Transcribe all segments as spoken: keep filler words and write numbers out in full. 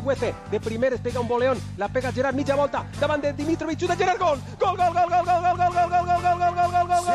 Chukwueze, de primer es pega un boleón, la pega Gerard, mitja volta, davant de Dimitrovic, xuta Gerard, gol! Gol, gol, gol, gol, gol, gol, gol, gol, gol, gol, gol, gol, gol, gol,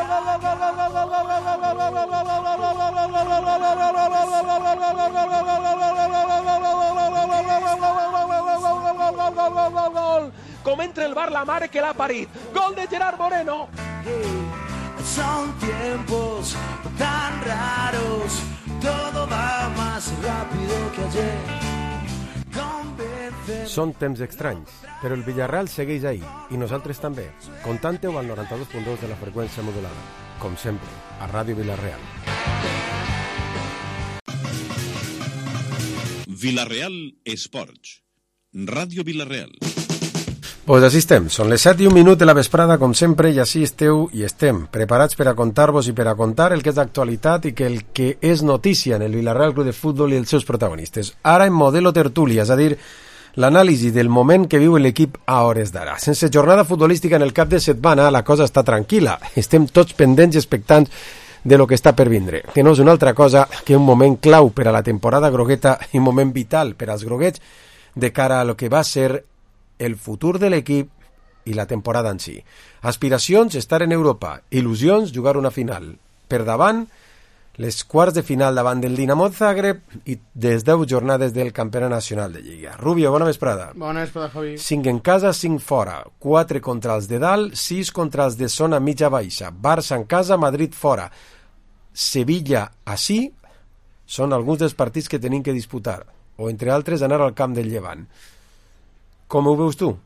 gol, com entra el bar la mare que l'ha parit, gol de Gerard Moreno. Son tiempos tan raros, todo va más rápido que ayer. Convencer... Són temps estranys, però el Villarreal segueix ahí, i nosaltres també. Contante-ho al noranta-dos punt dos de la freqüència modulada. Com sempre, a Ràdio Villarreal. Villarreal Esports. Ràdio Villarreal. Pues així estem, són les set i un minut de la vesprada, com sempre, i així esteu i estem, preparats per a contar-vos i per a contar el que és d'actualitat i que el que és notícia en el Villarreal Club de Futbol i els seus protagonistes. Ara en modelo tertúlia, és a dir, l'anàlisi del moment que viu l'equip a hores d'ara. Sense jornada futbolística en el cap de setmana, la cosa està tranquil·la. Estem tots pendents i expectants de lo que està per vindre, que no és una altra cosa que un moment clau per a la temporada grogueta i un moment vital per als groguets de cara a lo que va ser el futur de l'equip i la temporada en si. Aspiracions, estar en Europa. Il·lusions, jugar una final. Per davant, les quarts de final davant del Dinamo Zagreb i des deu jornades del Campionat Nacional de Lliga. Rubio, bona vesprada. Bona vesprada, Javi. Cinc en casa, cinc fora. Quatre contra els de dalt, sis contra els de zona mitja-baixa. Barça en casa, Madrid fora. Sevilla així són alguns dels partits que tenim que disputar. O, entre altres, anar al camp del Llevant. Com ho veus tu?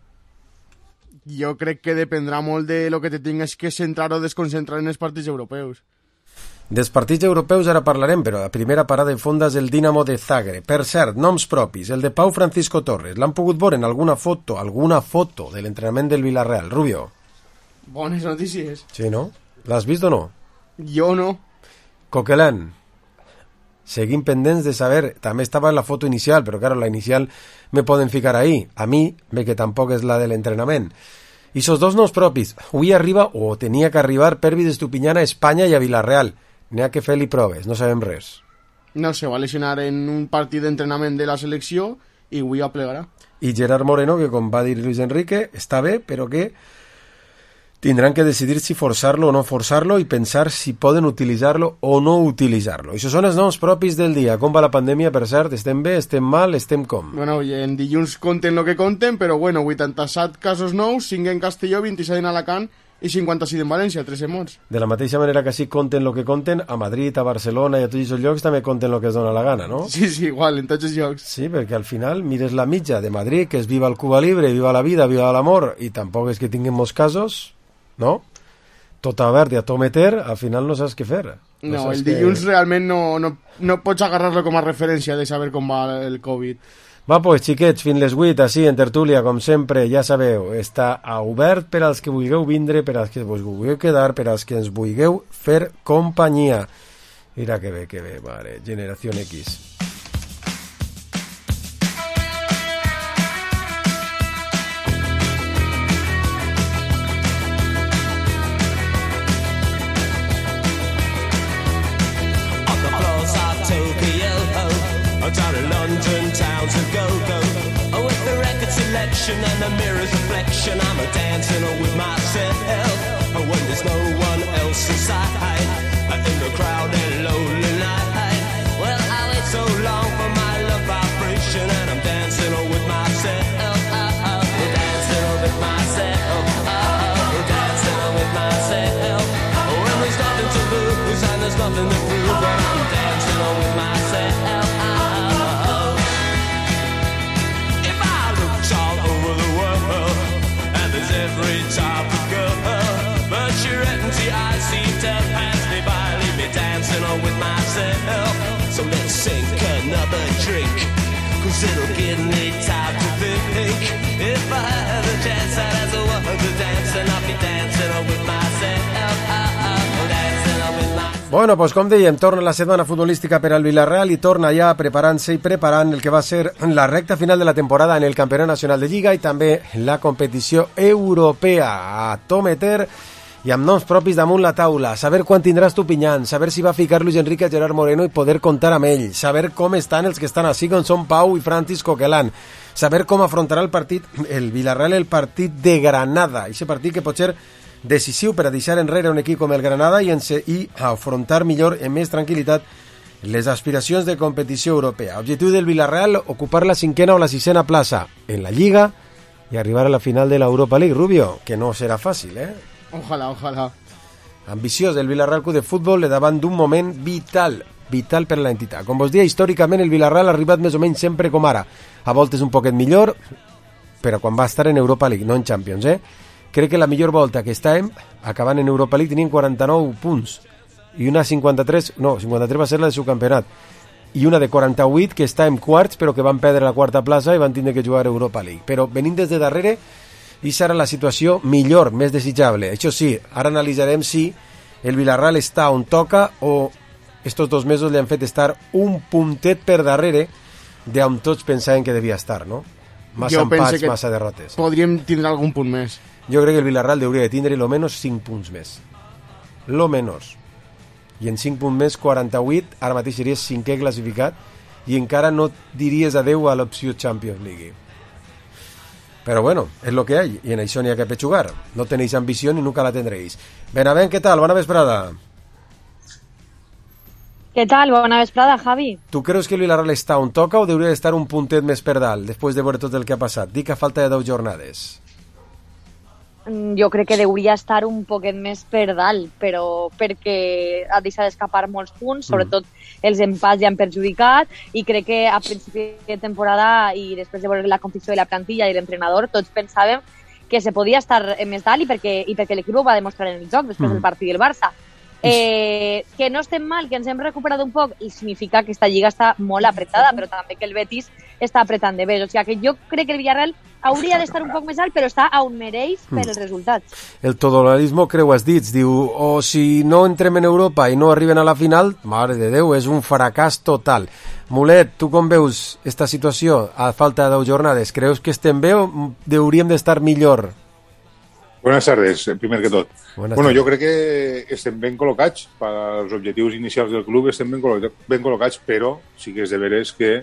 Jo crec que dependrà molt de lo que te tingues que centrar o desconcentrar en els partits europeus. Dels partits europeus ara parlarem, però la primera parada de fons és el Dinamo de Zagreb. Per cert, noms propis, el de Pau Francisco Torres. L'han pogut veure en alguna foto, alguna foto de l'entrenament del Villarreal. Rubio? Bones notícies. Sí, no? L'has vist o no? Jo no. Coquelin. Seguim pendents de saber, també estava en la foto inicial, però claro, la inicial me poden ficar ahí, a mi, bé que tampoc és la de l'entrenament. I esos dos noms propis, avui arriba, o tenia que arribar, Pervis Estupiñán a Espanya i a Villarreal. N'hi ha que fer-li proves, no sabem res. No sé, va lesionar en un partit d'entrenament de la selecció i avui aplegarà. I Gerard Moreno, que com va dir Luis Enrique, està bé, però que tindran que decidir si forçar-lo o no forçar-lo i pensar si poden utilitzar-lo o no utilitzar-lo. Això són els noms propis del dia. Com va la pandèmia, per cert? Estem bé? Estem mal? Estem com? Bueno, en dilluns compten lo que compten, però bueno, vuitanta-set casos nous, cinc en Castelló, vint-i-set en Alacant i cinquanta-sis en València, tres morts. De la mateixa manera que sí compten lo que compten, a Madrid, a Barcelona i a tots aquests llocs també compten lo que es dona la gana, no? Sí, sí, igual, en tots els llocs. Sí, perquè al final mires la mitja de Madrid, que és viva el Cuba Libre, viva la vida, viva l'amor, i tampoc és que tinguem molts casos, no? Tot obert i a tot meter, al final no saps què fer. No, no el dilluns que... realment no, no, no pots agarrar-lo com a referència de saber com va el Covid. Va, pues, xiquets, fins les vuit, així, en tertúlia, com sempre, ja sabeu, està obert per als que vulgueu vindre, per als que vos vulgueu quedar, per als que ens vulgueu fer companyia. Mira que bé, que bé, mare, Generació X. Down in London town to go-go, oh, with the record selection and the mirror's reflection, I'm a dancing with myself, oh, when there's no one else inside, in the crowded lonely night, well, I wait so long for my love vibration, and I'm dancing with myself, oh, oh, dancing with myself, oh, dancing with myself, oh, when there's nothing to lose and there's nothing to prove, but I'm dancing with myself. Every type of girl, but your empty eyes seem to pass me by, leave me dancing on with myself. So let's sink another drink, cause it'll give me time to think. If I had a chance, I'd ask the world to dance, and I'll be dancing on with myself. Oh, oh, dancing on with myself. Bueno, pues com dèiem, torna la setmana futbolística per al Villarreal i torna ja preparant-se i preparant el que va ser la recta final de la temporada en el Campionat Nacional de Lliga i també la competició europea a Tometer i amb noms propis damunt la taula, saber quan tindràs Tupinyán, saber si va ficar Luis Enrique a Gerard Moreno i poder comptar amb ell, saber com estan els que estan així, com són Pau i Francis Coquelin, saber com afrontarà el partit, el Villarreal, el partit de Granada, aquest partit que pot ser decisiu per a deixar enrere un equip com el Granada i, i afrontar millor en més tranquil·litat les aspiracions de competició europea. Objectiu del Villarreal, ocupar la cinquena o la sisena plaça en la Lliga i arribar a la final de l'Europa League, Rubio, que no serà fàcil, eh? Ojalà, ojalà. Ambiciós del Villarreal Club de Futbol le davant d'un moment vital, vital per a l'entitat. Com vos dia, històricament el Villarreal ha arribat més o menys sempre com ara. A voltes un poquet millor, però quan va estar en Europa League, no en Champions, eh? Crec que la millor volta que estàvem, acabant en Europa League, tenien quaranta-nou punts. I una cinquanta-tres, no, cinquanta-tres va ser la de subcampionat. I una de quaranta-vuit que està en quarts, però que van perdre la quarta plaça i van tindre que jugar a Europa League. Però venint des de darrere, i serà la situació millor, més desitjable. Això sí, ara analitzarem si el Villarreal està on toca o estos dos mesos li han fet estar un puntet per darrere d'on tots pensaven que devia estar, no? Massa empats, massa derrotes. Podríem tindre algun punt més. Jo crec que el Villarreal hauria de tindre lo menos cinc punts més. Lo menos. I en cinc punts més, quaranta-vuit, ara mateix series cinquè classificat i encara no diries adeu a l'opció Champions League. Pero bueno, es lo que hay, y en això n'hi ha que pechugar. No tenéis ambición y nunca la tendréis. Benavent, ¿qué tal? Bona vesprada. ¿Qué tal? Bona vesprada, Javi. ¿Tú creus que el Villarreal està on toca o hauria d'estar un puntet més per dalt, després de veure tot el que ha passat? Dic a falta de deu jornades. Jo crec que hauria estar un poquet més per dalt, però perquè ha deixat d'escapar molts punts, sobretot els empats ja han perjudicat, i crec que a principi de temporada i després de veure la confecció de la plantilla i l'entrenador, tots pensàvem que se podia estar més dalt i perquè, i perquè l'equip ho va demostrar en el joc després mm. del partit del Barça. Eh, que no estem mal, que ens hem recuperat un poc i significa que esta lliga està molt apretada, però també que el Betis està apretant de bé. O sigui que jo crec que el Villarreal hauria d'estar un poc més alt, però està on mereix per els resultats. El totalarismo creu els dits, diu, o si no entrem en Europa i no arriben a la final, mare de Déu, és un fracàs total. Mulet, tu com veus esta situació a falta de deu jornades? Creus que estem bé o hauríem d'estar millor? Buenas tardes, primer que tot. Buenas bueno, tardes. jo crec que estem ben col·locats per als objectius inicials del club, estem ben, col·lo ben col·locats, però sí que és de veres que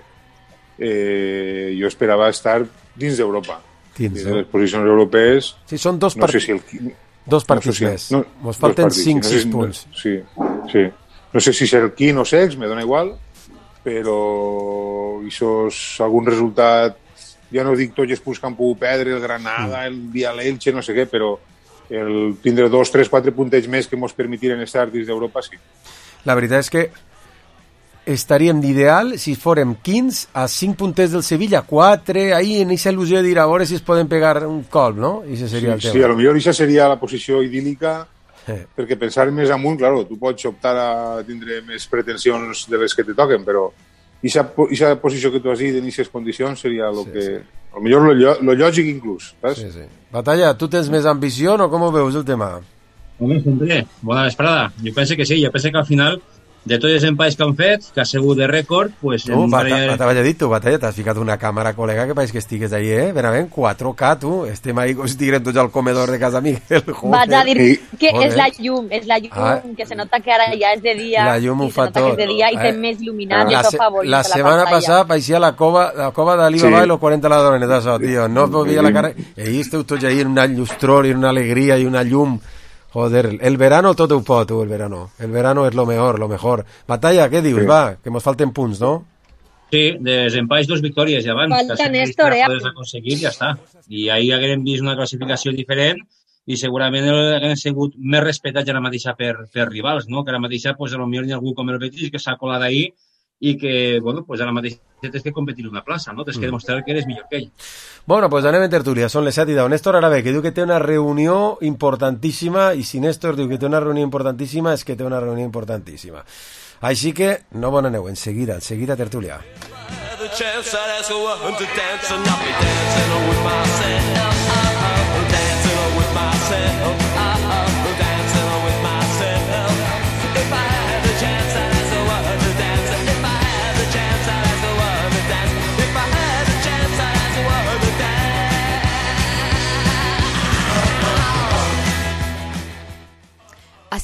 eh, jo esperava estar dins d'Europa. Dins, dins de les posicions europees. Sí, són dos, no part... sé si el... dos partits no sé si... més. No, Ens falten cinc sis no sé, punts. Sí, sí. No sé si ser el quin o sex, me dona igual, però això algun resultat, ja no dic tots els punts que han pogut perdre, el Granada, el Vialelche, no sé què, però el tindre dos, tres, quatre puntets més que ens permetiren estar dins d'Europa, sí. La veritat és que estaríem d'ideal si fórem quinze a cinc punters del Sevilla, quatre, ahí en aquesta il·lusió de dir a veure si es poden pegar un colp, no? I ese seria sí, el tema. Sí, a lo millor aquesta seria la posició idíl·lica, eh. perquè pensar més amunt, claro, tu pots optar a tindre més pretensions de les que te toquen, però aquesta posició que tu has dit en aquestes condicions seria el sí, que... Sí. A lo millor lo, lo lògic inclús, saps? Sí, sí. Batalla, tu tens més ambició o com ho veus el tema? Home, sempre, bona vesprada. Jo penso que sí, jo penso que al final de tots els empats que han fet, que ha sigut de rècord, pues... No, en Batalla, manera... Batalla, dit tu, Batalla, t'has ficat una càmera, col·lega, que pareix que estigues ahí, eh? Benavent, quatre K, tu. Estem ahí com si estiguem tots al comedor de casa Miguel. Joder. Vaig a dir que Joder. és la llum, és la llum, ah. que se nota que ara ja és de dia, La llum ho i se fa nota tot. que és de dia i eh? té més il·luminat, la, i això favorit la a la setmana pantalla. passada paeixia la cova, la cova d'Alibaba Sí. i los cuarenta ladrones, eso, tío. No es veia la cara. I ahí esteu tots ahí en una llustror i una alegría i una llum. Joder, el verano tot ho pot, tu, el verano. El verano és lo mejor, lo mejor. Batalla, què dius? Sí. Va, que mos falten punts, no? Sí, dels empats, dos victòries ja abans. Falta que Néstor, eh? Podes aconseguir, ja està. I ahir haguem vist una classificació diferent i segurament haguem sigut més respectats ara mateixa per, per rivals, no? Que ara mateixa, pues, a lo millor hi ha algú com el Betis que s'ha colat ahir i que, bueno, pues ara mateix tens que competir una plaça, no? Tens que demostrar que eres millor que ell. Bueno, pues anem en tertúlia, són les set i deu. Néstor Arabe, que diu que té una reunió importantíssima, i si Néstor diu que té una reunió importantíssima, és que té una reunió importantíssima. Així que no bon aneu, enseguida, enseguida tertúlia.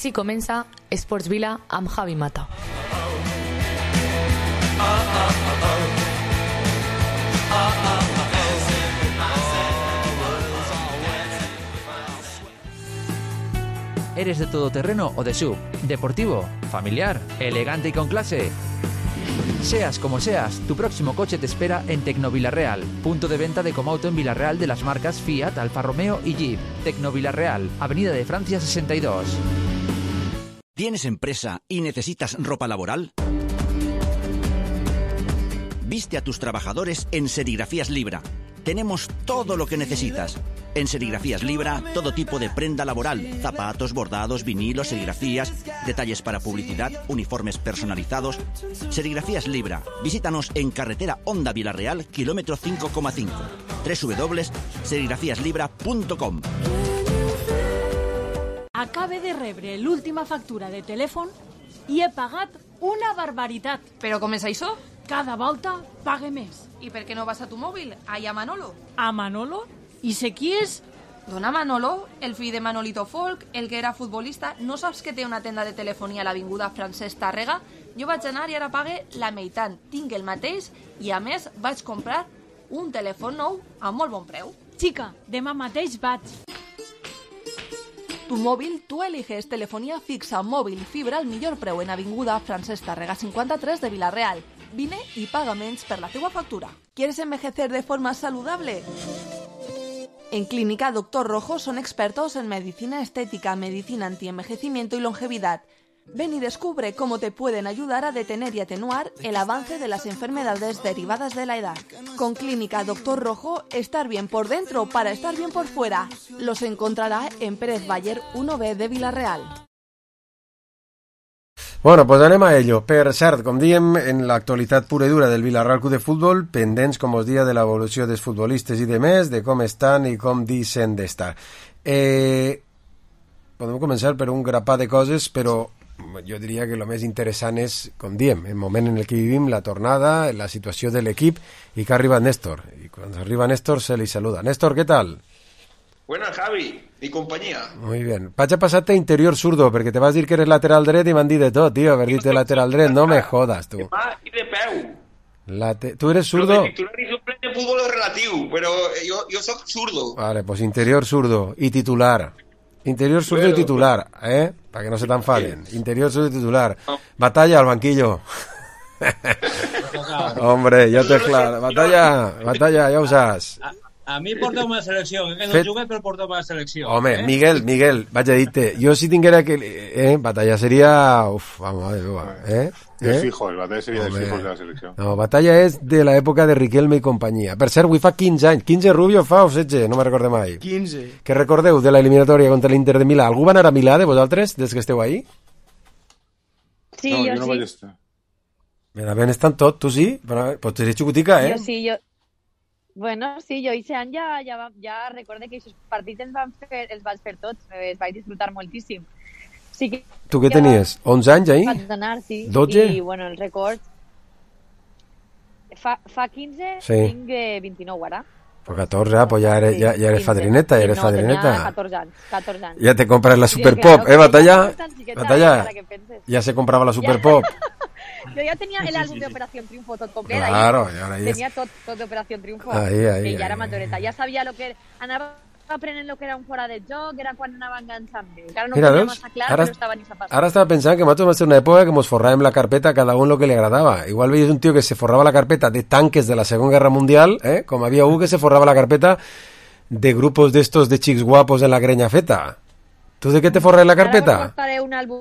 Així comença Esports Vila amb Javi Mata. ¿Eres de todoterreno o de sub? ¿Deportivo? ¿Familiar? ¿Elegante y con clase? Seas como seas, tu próximo coche te espera en Tecnovilarreal, punto de venta de Comauto en Villarreal de las marcas Fiat, Alfa Romeo y Jeep. Tecnovilarreal, Avenida de Francia sesenta y dos. ¿Tienes empresa y necesitas ropa laboral? Viste a tus trabajadores en Serigrafías Libra. Tenemos todo lo que necesitas. En Serigrafías Libra, todo tipo de prenda laboral, zapatos, bordados, vinilos, serigrafías, detalles para publicidad, uniformes personalizados. Serigrafías Libra. Visítanos en carretera Honda Villarreal, kilómetro cinco coma cinco. doble u doble u doble u punt serigrafías libra punt com. Acabe de rebre l'última factura de telèfon i he pagat una barbaritat. Però com és això? Cada volta pague més. I per què no vas a tu mòbil? Allà a Manolo. A Manolo? I sé qui és? Dona Manolo, el fill de Manolito Folk, el que era futbolista. No saps que té una tenda de telefonia a l'avinguda Francesc Tàrrega? Jo vaig anar i ara pague la meitat. Tinc el mateix i, a més, vaig comprar un telèfon nou a molt bon preu. Xica, demà mateix vaig. Tu mòbil, tu eliges telefonía fixa, móvil y fibra al millor preu en avinguda Francesc Tàrrega cinquanta-tres de Villarreal. Vine y paga menys per la teua factura. ¿Quieres envejecer de forma saludable? En Clínica Doctor Rojo son expertos en medicina estética, medicina antienvejecimiento y longevidad. Ven y descubre cómo te pueden ayudar a detener y atenuar el avance de las enfermedades derivadas de la edad. Con Clínica Doctor Rojo, estar bien por dentro para estar bien por fuera. Los encontrará en Pérez Baller uno B de Villarreal. Bueno, pues anem a ello. Per cert, com diem, en l'actualitat pura i dura del Villarreal Club de Futbol, pendents, com us dia, de l'evolució dels futbolistes i de més, de com estan i com dicen d'estar. Eh, podem començar per un grapat de coses, però jo diria que el més interessant és, com diem, el moment en el que vivim, la tornada, la situació de l'equip i que ha arribat Néstor. I quan arriba Néstor se li saluda. Néstor, ¿qué tal? Buenas, Javi, y compañía. Muy bien. Vaig a passar-te interior zurdo, perquè te vas dir que eres lateral dret i m'han dit de tot, tio, haver dit lateral dret. No me jodas, tu. De mà i de peu. Late... Tu eres zurdo? Lo de titular y suplente de fútbol es relativo, pero yo, yo soy zurdo. Vale, pues interior zurdo y titular. Interior zurdo bueno, y titular, ¿eh? Para que no se te enfaden. Interior zurdo y titular. No. Batalla al banquillo. Hombre, ja té clar. Batalla, batalla, ja ho saps. A, a mi porta'm a la selecció, que no Fet... jugué, però porta'm a la selecció. Home, eh? Miguel, Miguel, vaig a dir-te, jo si tinguera que... Eh, batalla seria... Uf, vamos, madre mía, ¿eh? De ¿Eh? fijos, batalla seria de fijos de la selecció. No, batalla és de l'època de Riquelme i companyia. Per cert, avui fa quinze anys. quinze Rubio fa o setze? No me recorde mai. quinze. Què recordeu de l'eliminatòria contra l'Inter de Milà? Algú va anar a Milà de vosaltres, des que esteu ahí? Sí, no, jo, jo no sí. vaig estar. Mira, ben estan tot, tu sí? Però, pots ser xucutica, eh? Jo sí, jo... Bueno, sí, jo aquest any ja, ja, va, ja recorde que aquests partits els, van fer, els vaig fer tots, els vaig disfrutar moltíssim. Sí que tu què tenies? onze anys, ahí? Vaig anar, sí. dotze? I, bueno, el record... Fa, fa quinze, sí. Tinc eh, vint-i-nou ara. Pues catorze, ah, pues ya eres, ya, ya eres fadrineta, ya eres no, fadrineta. Tenia catorze anys, catorze anys. Ya te compras la Super Pop, ¿eh, Batalla? Batalla, ya se compraba la Super Pop. Yo ya tenía el álbum de Operación Triunfo todo completo. Claro, y ahora ya tenía todo, todo de Operación Triunfo. Ahí, ahí, que ahí, ya era ahí. majoreta. Ya sabía lo que era. Anava aprenent lo que era un fora de joc, era quan anava enganxant-me. Encara no Mira, ho tenia veus? massa clar, Ara, però estava ni sapasat. ara estava pensant que nosaltres va ser una època que ens forràvem la carpeta a cada un lo que li agradava. Igual veies un tio que se forrava la carpeta de tanques de la Segona Guerra Mundial, ¿eh? Com havia un que se forrava la carpeta de grupos de estos de xics guapos en la greña feta. ¿Tú de qué te forras la carpeta? Ara portaré un àlbum...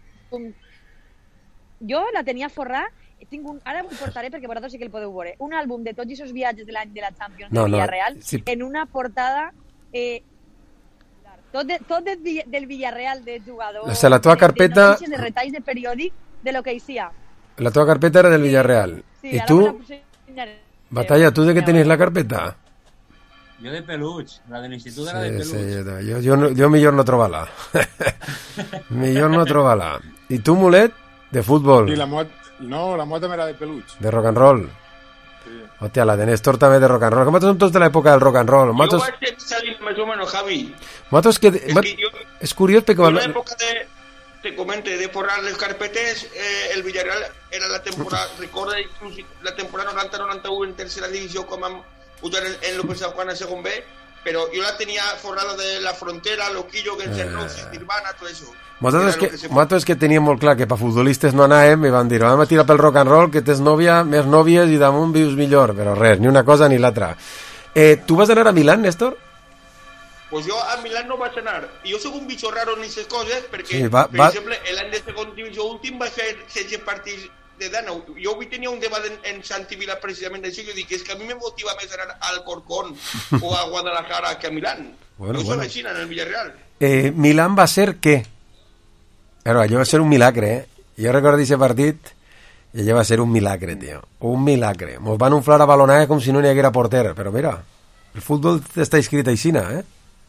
Jo la tenia forrada. Tinc un... Ara ho portaré perquè vosaltres sí que el podeu veure. Un àlbum de tots aquests viatges de l'any de la Champions no, de no, Villarreal sí. En una portada... Eh, tot de, tot de, del Villarreal de jugador... O sea, la teva carpeta... De notícies, de retalls de periòdic, de lo que hi sia. La teva carpeta era del Villarreal. Sí, ¿Y tú? La Batalla, ¿tú de qué tenías la carpeta? Jo de peluig, la de l'institut era Sí, de peluig. sí, jo, jo, no, jo millor no trobar-la. millor no trobar-la. I tu, Mulet? De futbol. I la mot... No, la mot també era de peluig. De rock and roll. Sí. Hòstia, la de Néstor també de rock and roll. Com som tots de l'època del rock and roll. Jo Matos... vaig salir més o menys, Javi. Matos que... És, que jo, és curiós perquè... jo l'època de... te comente, de forrar les carpetes, eh, el Villarreal era la temporada, recorda inclús la temporada noranta noranta u en tercera divisió com vam pujar en, en López San Juan a segon B, però jo la tenia forrada de la Frontera, Loquillo, Guns N' Roses, Nirvana, tot això. Nosaltres que, que nosaltres que teníem molt clar que per futbolistes no anàvem i van dir, vam a tirar pel rock and roll, que tens nòvia, més nòvies i damunt vius millor, però res, ni una cosa ni l'altra. Eh, tu vas anar a Milán, Néstor? Pues jo a Milán no vaig anar. Jo soc un bicho raro en aquestes coses, perquè, sí, va, per va... exemple, l'any de segon divisió últim vaig fer setze partits de dana. Jo avui tenia un debat en, en Santi Vila precisament d'això, jo dic, és que a mi me motiva més anar al Corcón o a Guadalajara que a Milán. Bueno, jo bueno. soc així en el Villarreal. Eh, Milán va ser què? Però allò va ser un milagre, eh? Jo recordo aquest partit i allò va ser un milagre, tio. Un milagre. Mos van inflar a balonades com si no n'hi haguera porter, però mira, el futbol està escrit aixina, eh?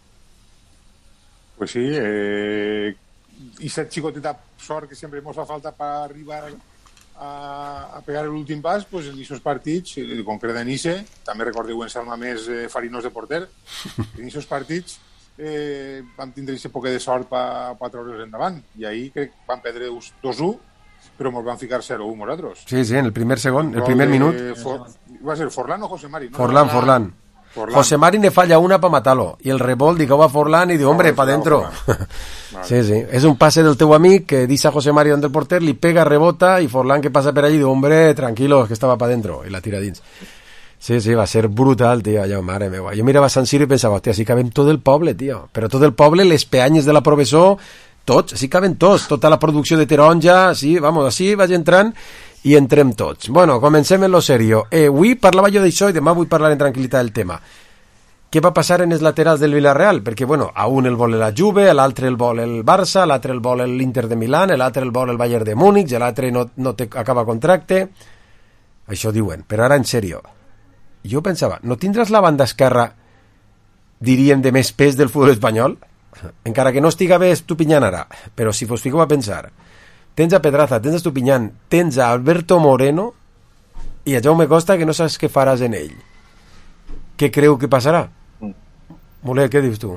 Pues sí, eh, y esa chicoteta sort que siempre nos fa falta para arribar a, a pegar l'últim pas, pues en aquests partits, en concret en Ise, també recordeu en Salma més eh, farinós de porter, en aquests partits eh, vam tindre aquest poc de sort per pa, treure'ls endavant, i ahir crec que vam perdre dos u, però ens van ficar zero u nosaltres. Sí, sí, en el primer segon, el primer de, minut. For, va ser Forlán o José Mari? No? Forlán, Forlán. Forlán. José Mari ne falla una para matarlo y el rebol digo va Forlán y digo hombre no, para dentro vale. Sí, sí, es un pase del teu amic que dice a José Mari donde el porter li pega, rebota y Forlán que pasa por allí digo hombre tranquilo que estaba para dentro y la tira dins. Sí, sí, va a ser brutal, tío, allò, mare meva. Jo mirava San Siro i pensava, hòstia, si caben tot el poble, tío, però tot el poble, les peanyes de la professor, tots, si caben tots, tota la producció de taronja, sí, vamos, així vaig entrant i entrem tots. Bueno, comencem en lo serio. Eh, avui parlava jo d'això i demà vull parlar en tranquil·litat del tema. Què va passar en els laterals del Villarreal? Perquè, bueno, a un el vol la Juve, a l'altre el vol el Barça, a l'altre el vol l'Inter de Milán, a l'altre el vol el Bayern de Múnich, a l'altre no, no té, acaba contracte. Això diuen. Però ara, en sèrio, jo pensava, no tindràs la banda esquerra, diríem, de més pes del futbol espanyol? Encara que no estiga bé Estupiñán ara, però si vos fiqueu a pensar, tens a Pedraza, tens a Estupiñán, tens a Alberto Moreno i a Jaume Costa que no saps què faràs en ell. Què creu que passarà? Moler, què dius tu?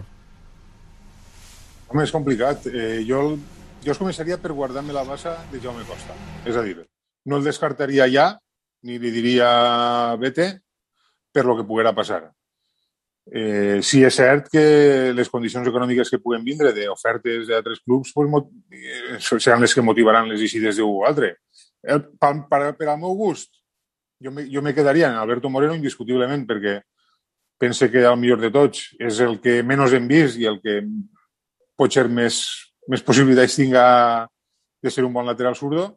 Home, és complicat. Eh, jo, jo es començaria per guardar-me la bassa de Jaume Costa. És a dir, no el descartaria ja, ni li diria vete, per lo que poguera passar. Eh, sí és cert que les condicions econòmiques que puguen vindre d'ofertes d'altres clubs pues, eh, seran les que motivaran les decisions d'un o altre. El, per, per, per al meu gust, jo me, jo me quedaria en Alberto Moreno indiscutiblement, perquè pense que el millor de tots és el que menys hem vist i el que pot ser més, més possibilitats tinga de ser un bon lateral zurdo.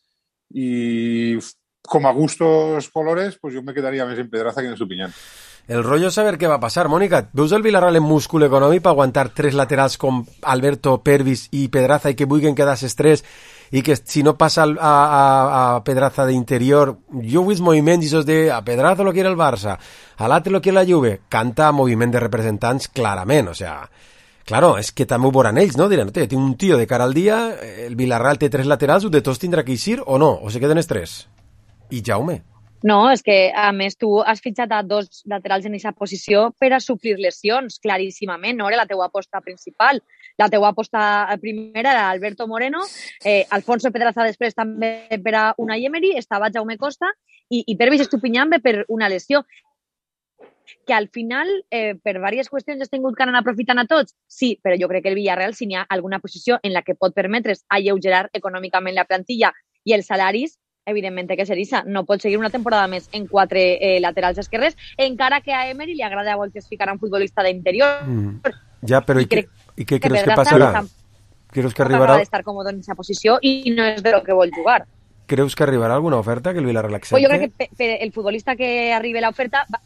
I com a gustos colores, pues jo me quedaria més en Pedraza que en Estupiñán. El rollo és saber què va passar. Mònica, veus el Villarreal en múscul econòmic per aguantar tres laterals com Alberto, Pervis i Pedraza i que vulguin quedar-se tres i que si no passa a, a, a Pedraza d'interior, jo he vist moviments i sos de a Pedraza lo quiere el Barça, a l'altre lo quiere la Juve, canta moviment de representants clarament, o sea, claro, és que també ho veuran ells, no? Diran, té un tio de cara al dia, el Villarreal té tres laterals, un de tots tindrà que eixir o no, o se queden els tres? I Jaume? No, és que, a més, tu has fitxat a dos laterals en aquesta posició per a suplir lesions, claríssimament, no era la teua aposta principal. La teua aposta primera era Alberto Moreno, eh, Alfonso Pedraza després també per a Unai Emery, estava Jaume Costa i, i Pervis Estupiñán per una lesió. Que al final, eh, per diverses qüestions, has tingut que anar aprofitant a tots? Sí, però jo crec que el Villarreal, si n'hi ha alguna posició en la que pot permetre's alleugerar econòmicament la plantilla i els salaris, evidentment que ser Issa. No pot seguir una temporada més en quatre eh, laterals esquerres, encara que a Emery li agrada a voltes ficar a un futbolista d'interior. Mm. Ja, però i, I, crec, i què creus que passarà? Creus que arribarà... d'estar còmode en aquesta posició i no és de lo que vol jugar. Creus que arribarà alguna oferta que el Villarreal accepti? Pues jo crec que per, per el futbolista que arribi l'oferta... Va...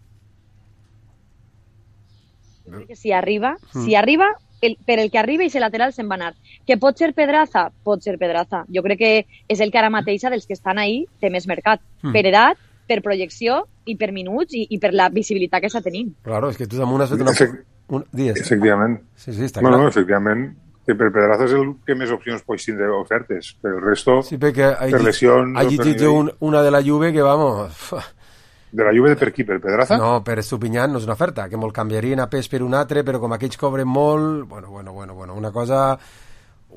Jo crec que si arriba, mm. si arriba... El, per el que arriba i el lateral se'n va anar. Que pot ser Pedraza? Pot ser Pedraza. Jo crec que és el que ara mateixa dels que estan ahí té més mercat. Mm. Per edat, per projecció i per minuts i, i per la visibilitat que està tenint. Claro, és que tu damunt has fet una... Efect... Un... Dies. Efectivament. Sí, sí, està no, clar. No, efectivament. Que per Pedraza és el que més opcions pot tindre ofertes. Per el resto, sí, perquè per lesions... Ha llegit un, una de la Juve que, vamos... De la Juve per qui? Per Pedraza? No, per Estupiñán no és una oferta, que molt canviarien a pes per un altre, però com aquells cobren molt... Bueno, bueno, bueno, bueno una cosa... Un,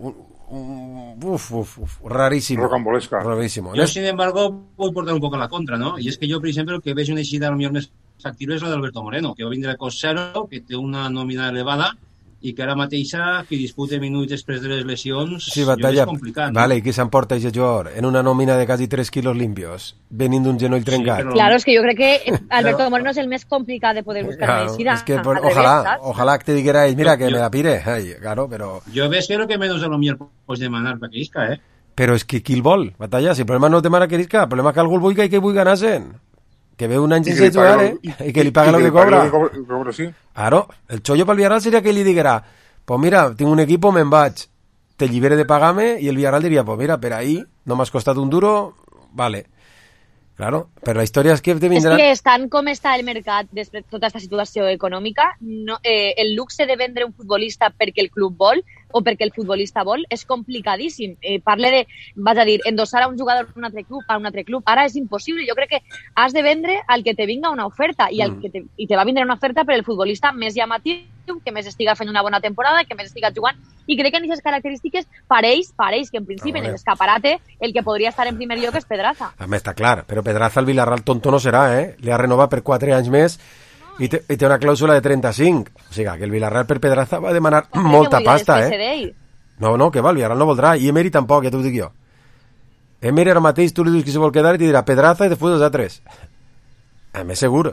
uf, uf, uf, rarísimo. Rocambolesca. Rarísimo. Yo, sin embargo, voy por dar un poco a la contra, ¿no? Y es que yo, por ejemplo, el que veig una eixida a lo millor més factible és la d'Alberto Moreno, que va vindre a cost zero, que té una nòmina elevada i que ara mateixa, que dispute minuts després de les lesions, Sí, jo batalla. veig complicat. Vale, ¿y qué se importa ese jugador? En una nómina de casi tres kilos limpios, veniendo un genoll trencat. pero- Claro, es que yo creo que Alberto Moreno es el más complicado de poder buscar Claro, una eixida. es que Al por- revés, ojalá, ¿sabes? ojalá que te dijerais, mira, que Yo- me la pire. Ay, claro, pero... Jo veig que el que menys a lo millor pots demanar perquè isca, eh? Pero es que qui el vol, batalla, si el problema no te mana que risca, el problema es que algú el vulgui i que vull ganar-se'n. Que ve un any I que sense li pague jugar, lo- eh? I que li pague lo i que li pague cobra. lo que cobra- cobra, sí. Claro, el chollo pel Villarreal seria que li diguera, pues mira, tinc un equipo, me'n vaig, te llibere de pagar-me, i el Villarreal diria, pues mira, per ahí no m'has costat un duro, vale. Claro, però la història és que te És vindran... que estant com està el mercat després de tota aquesta situació econòmica, no, eh, el luxe de vendre un futbolista perquè el club vol o perquè el futbolista vol és complicadíssim. Eh, parle de, vaig a dir, endossar a un jugador a un altre club, a un altre club. Ara és impossible. Jo crec que has de vendre al que te vinga una oferta i, al Mm. que te, i te va vindre una oferta per el futbolista més llamatiu, que més estiga fent una bona temporada, que més estiga jugant. I crec que en aquestes característiques pareix, pareix que en principi A en veure. l'escaparate el que podria estar en primer lloc és Pedraza. A més, està clar, però Pedraza al Villarreal tonto no serà, eh? Li ha renovat per quatre anys més i té, i té una clàusula de trenta-cinc. O sigui, que el Villarreal per Pedraza va demanar No crec molta que vulgui pasta, desfer-se eh? d'ell. No, no, que va, el Villarreal no voldrà, i Emery tampoc, ja t'ho dic jo. Emery ara mateix tu li dius que se vol quedar i te dirà Pedraza i després dos altres. A més segur.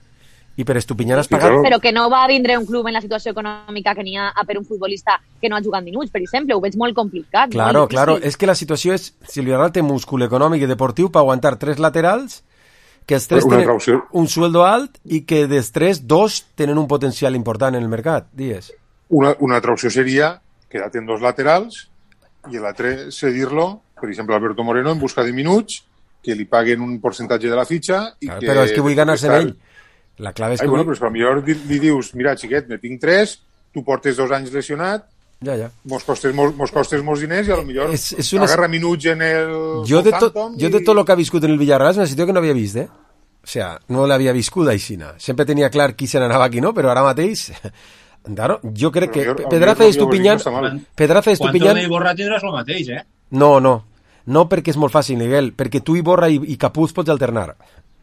I per Estupiñán has pagat... Però que no va vindre un club en la situació econòmica que n'hi ha a per un futbolista que no ha jugat minuts, per exemple. Ho veig molt complicat. Claro, molt claro, difícil. és que la situació és, si el Villarreal té múscul econòmic i deportiu per aguantar tres laterals, que els tres Una tenen caució. un sueldo alt i que dels tres, dos tenen un potencial important en el mercat, dies. Una, una altra opció seria quedar-te en dos laterals i l'altre cedir-lo, per exemple, Alberto Moreno, en busca de minuts, que li paguen un percentatge de la fitxa i Claro, que... però és que vull ganar-se en estar- ell. La clave és Ai, que... bueno, vull- però és que potser li, li dius, mira, xiquet, ne tinc tres, tu portes dos anys lesionat, Ja, ja. mos costes, mos, mos costes molts diners i a lo millor És- és una- agarra minuts en el Jo de, tot, Southampton jo de i- tot el que ha viscut en el Villarreal és una situació que no havia vist, eh? O sea, no l'havia viscut aixina. Sempre tenia clar qui se n'anava aquí, no? Però ara mateix... Claro, jo crec que Però jo- Pedraza jo- i jo- jo- Estupiñán... no està mal. Pedraza i Quan Estupiñán... torni Iborra tindràs el mateix, eh? No, no. No perquè és molt fàcil, Miguel. Perquè tu, Iborra i, i Capuz pots alternar.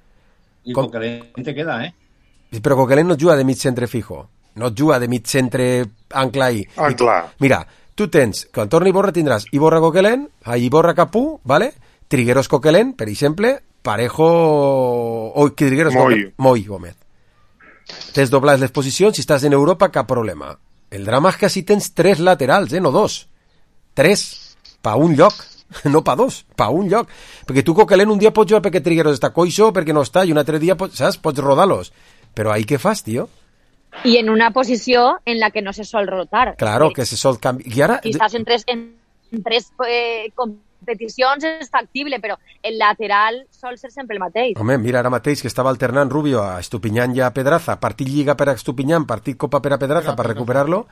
I Com- Coquelin te queda, eh? Però Coquelin no juga de mig centre fijo. No juga de mig centre ancla ahí. Ancla. Mira, tu tens, quan torni Iborra tindràs Iborra Coquelin, a Iborra Capú, ¿vale? Trigueros Coquelin, per exemple, Parejo o Trigueros Moi. Coquelin, Moi Gómez. Tens doblades les posicions, si estàs en Europa, cap problema. El drama és que si tens tres laterals, eh, no dos. Tres, pa un lloc, no pa dos, pa un lloc. Perquè tu, Coquelin, un dia pots jugar perquè Trigueros està coixo, perquè no està, i un altre dia pots, saps? Pots rodar-los. Però ahí què fas, tio? I en una posició en la que no se sol rotar. Claro, que se sol canvi... I ara... I estàs en tres, en, en tres eh, competicions és factible, però el lateral sol ser sempre el mateix. Home, mira ara mateix que estava alternant Rubio a Estupiñán i a Pedraza, partit Lliga per a Estupiñán, partit Copa per a Pedraza per recuperar-lo,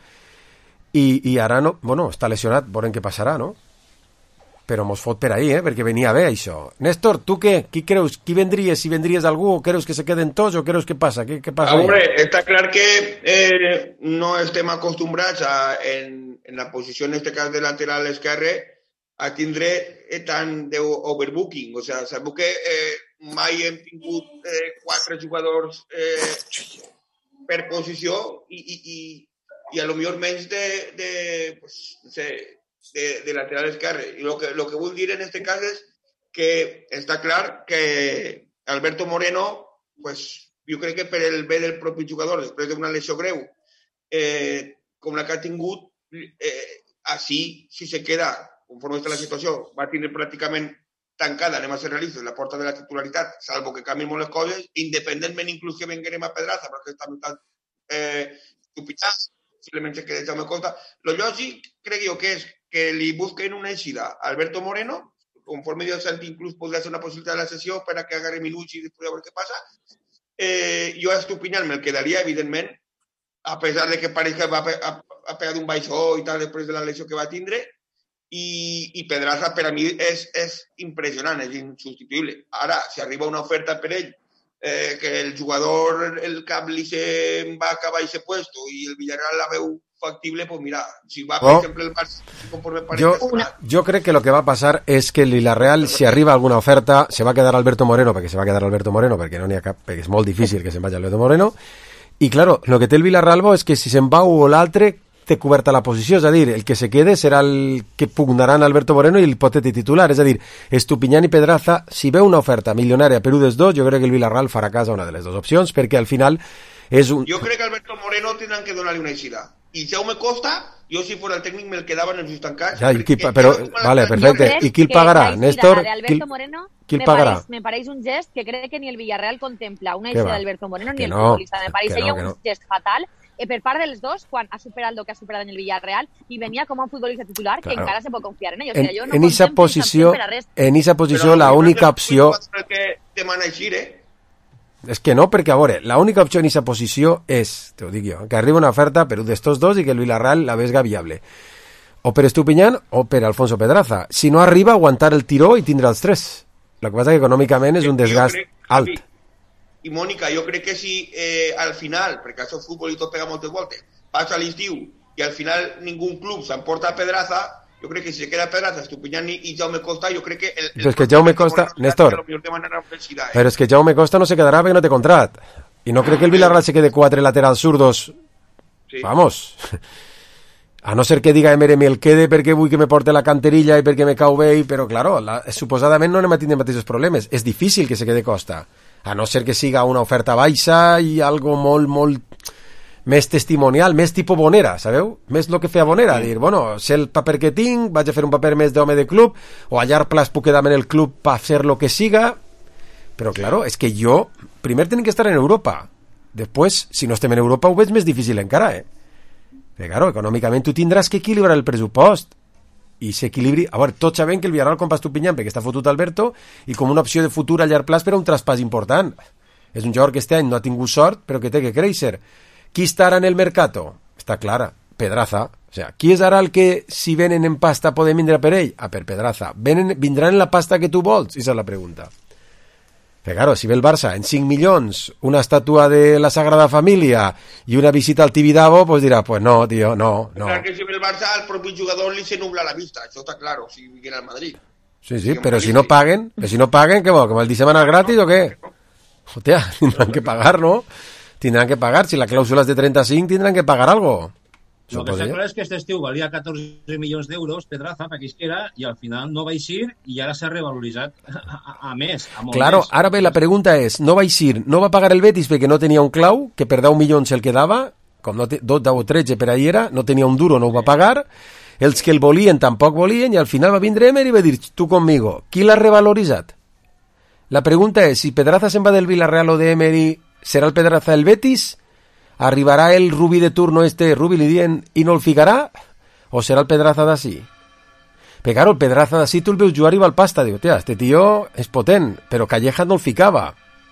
i, i ara no, bueno, està lesionat, veurem què passarà, no? Però mos fot per ahí, eh? Perquè venia bé això. Néstor, tu què? Qui creus? Qui vendries? Si vendries algú? O creus que se queden tots? O creus que passa? Què, què passa? A veure, està clar que eh, no estem acostumbrats a, en, en la posició, en este cas de lateral esquerre, a tindre eh, tant d'overbooking. O sigui, sabeu que eh, mai hem tingut eh, quatre jugadors eh, per posició i, i, i, i a lo millor menys de, de pues, no sé, de, de lateral esquerre. I lo que, lo que vull dir en este cas és que està clar que Alberto Moreno, pues, jo crec que per el bé del propi jugador, després d'una lesió greu, eh, com la que ha tingut, eh, així, si se queda, conforme està la situació, va tindre pràcticament tancada, anem a ser realistes, la porta de la titularitat, salvo que canvien molt les coses, independentment inclús que venguerem a Pedraza, perquè està tan eh, estupitat, simplement se queda Jaume Costa. Lo lògic, crec jo, que és que li busquen una eixida a Alberto Moreno, conforme jo sent inclús podria ser una possibilitat de la sessió per a que agarri minuts i després a veure què passa. Eh, jo a Estupiñán me'l quedaria, evidentment, a pesar de que pareix que va, ha, ha pegat un baixó i tal després de la lesió que va tindre, i, i Pedraza per a mi és, és impressionant, és insubstituïble. Ara, si arriba una oferta per ell eh, que el jugador, el cap li se va a acabar ese puesto y el Villarreal la veu factible, pues mira, si va, por Oh. ejemplo, el Barça, conforme parece, Yo, una- yo creo que lo que va a pasar es que el Villarreal, si arriba alguna oferta, se va a quedar Alberto Moreno, perquè se va a quedar Alberto Moreno, perquè no n'hi ha cap, perquè és molt difícil que se'n vagi Alberto Moreno, i claro, lo que té el Villarreal bo és que si se'n va un o l'altre, té coberta la posició, és a dir, el que se quede serà el que pugnaran Alberto Moreno i el potete titular, és a dir, Estupiñán i Pedraza, si veu una oferta milionària per un dels dos, jo crec que el Villarreal farà cas a una de les dues opcions, perquè al final és un... Yo creo que Alberto Moreno tendrán que donarle una eixida. Y Jaume Costa, yo si fuera el técnico me el quedaba en el Justancas. Ja, i qui, pa- però, vale, perfecte, i qui el pagarà, Néstor? De Qui, Alberto Moreno qui el me pagarà? pareix, me pareix un gest que crec que ni el Villarreal contempla una Què eixida va? d'Alberto Moreno Que ni el no, futbolista. Me que pareixeria no, que un no. gest fatal eh, per part dels dos quan ha superat el que ha superat en el Villarreal i venia com a un futbolista titular que Claro. encara se pot confiar en ell. O En, sigui, jo no en esa contemplo posició, per a res. en esa posició, Pero la yo creo única que opció... el que te van a eixir, eh? És que no, perquè, a veure, la única opció en aquesta posició és, te ho dic jo, que arriba una oferta per un d'estos dos i que el Villarreal la vesga viable. O per Estupiñán o per Alfonso Pedraza. Si no arriba, aguantar el tiró i tindre els tres. El que passa que econòmicament és un desgast crec- alt. I Mònica, jo crec que si eh, al final, perquè això futbol i tot pega moltes voltes, passa l'estiu i al final ningú club s'emporta a Pedraza, jo crec que si se queda Pedraza, Estupiñán i, i Jaume Costa, jo crec que... El, Però és que Jaume Costa, Néstor, Eh? però és que Jaume Costa no se quedarà perquè no té contrat. I no crec que el Villarreal se quede quatre laterals zurdos. Sí. Vamos. A no ser que diga Emery me el quede perquè vull que me porte la canterilla i perquè me cau bé, i- però claro, la, suposadament no anem a tindre els mateixos problemes. És difícil que se quede Costa. A no ser que siga una oferta baixa i algo molt, molt més testimonial, més tipus Bonera, sabeu? Més el que feia Bonera, dir, bueno, sé el paper que tinc, vaig a fer un paper més d'home de club, o a llarg plaç puc quedar-me en el club per fer lo que siga, però claro, és que jo, primer tenim que estar en Europa, després, si no estem en Europa, ho veig més difícil encara, eh? Perquè, claro, econòmicament tu tindràs que equilibrar el pressupost, i s'equilibri... A veure, tots sabem que el Villarreal compra Estupiñán perquè està fotut Alberto i com una opció de futur a llarg plaç per a un traspàs important. És un jugador que este any no ha tingut sort, però que té que créixer. Qui estarà en el mercato? Està clara, Pedraza. O sea, qui és ara el que, si venen en pasta, podem vindre per ell? Ah, per Pedraza. Venen, vindran en la pasta que tu vols? Esa és la pregunta. Que claro, si ve el Barça en cinc milions, una estàtua de la Sagrada Família i una visita al Tibidabo, pues dirà, pues no, tío, no, no. Clar que si ve el Barça, al propi jugador li se nubla la vista, això està claro, si viniera al Madrid. Sí, sí, però si no paguen, però si no paguen, què vol? ¿Que el setmanes gratis o què? Hòstia, tindran que pagar, ¿no? Tindran que pagar, si la clàusula és de trenta-cinc, tindran que pagar algo. Lo que está claro es que este estiu valia catorze milions d'euros, Pedraza, para que isquera, i al final no va eixir i ara s'ha revaloritzat a, a, a més, a molt Claro, més. ara bé, la pregunta és, no va eixir, no va pagar el Betis perquè no tenia un clau, que per deu milions el quedava, com no té, dotze o tretze per ahí era, no tenia un duro, no ho va pagar, els que el volien tampoc volien, i al final va vindre Emery i va dir, tu conmigo, qui l'ha revaloritzat? La pregunta és, si Pedraza se'n va del Villarreal o de Emery, serà el Pedraza del Betis? ¿Arribará el Rubi de turno este, Rubi li dient, i no el ficarà? ¿O serà el Pedraza d'ací? Perquè, claro, el Pedraza d'ací tu el veus jugar i va al pasta. Diu, tia, este tío és potent, però Calleja no el ficava.